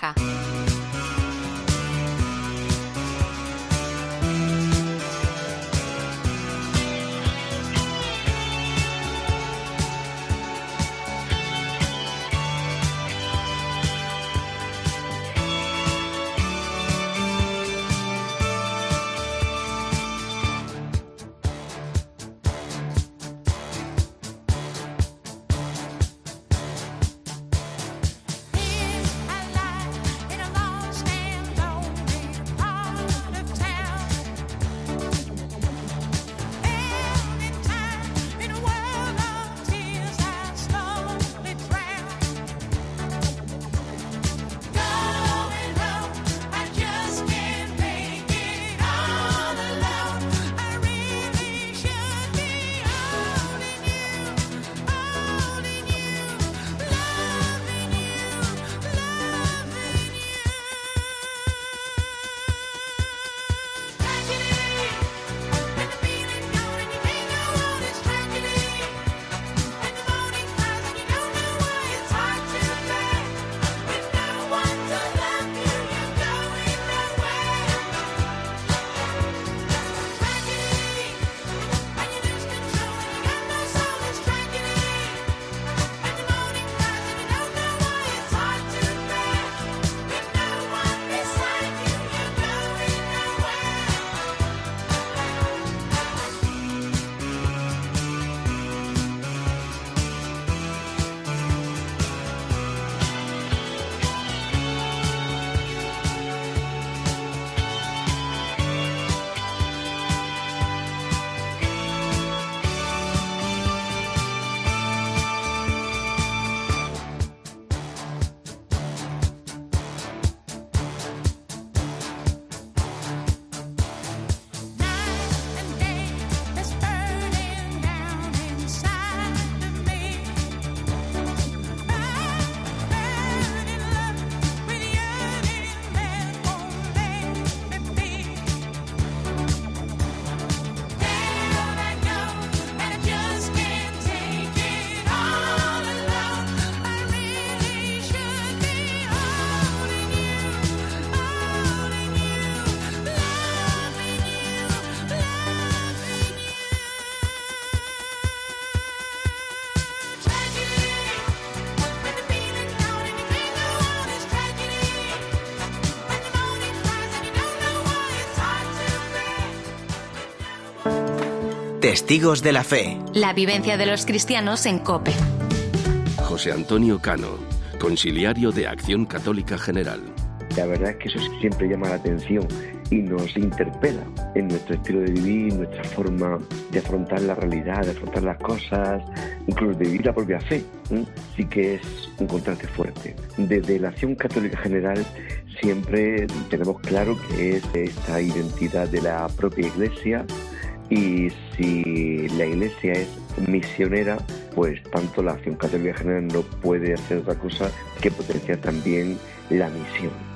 Testigos de la Fe. La vivencia de los cristianos en COPE. José Antonio Cano, conciliario de Acción Católica General. La verdad es que eso siempre llama la atención y nos interpela en nuestro estilo de vivir, nuestra forma de afrontar la realidad, de afrontar las cosas, incluso de vivir la propia fe. ¿eh? Sí que es un contraste fuerte. Desde la Acción Católica General siempre tenemos claro que es esta identidad de la propia Iglesia, y si la Iglesia es misionera, pues tanto la Acción Católica General no puede hacer otra cosa que potenciar también la misión.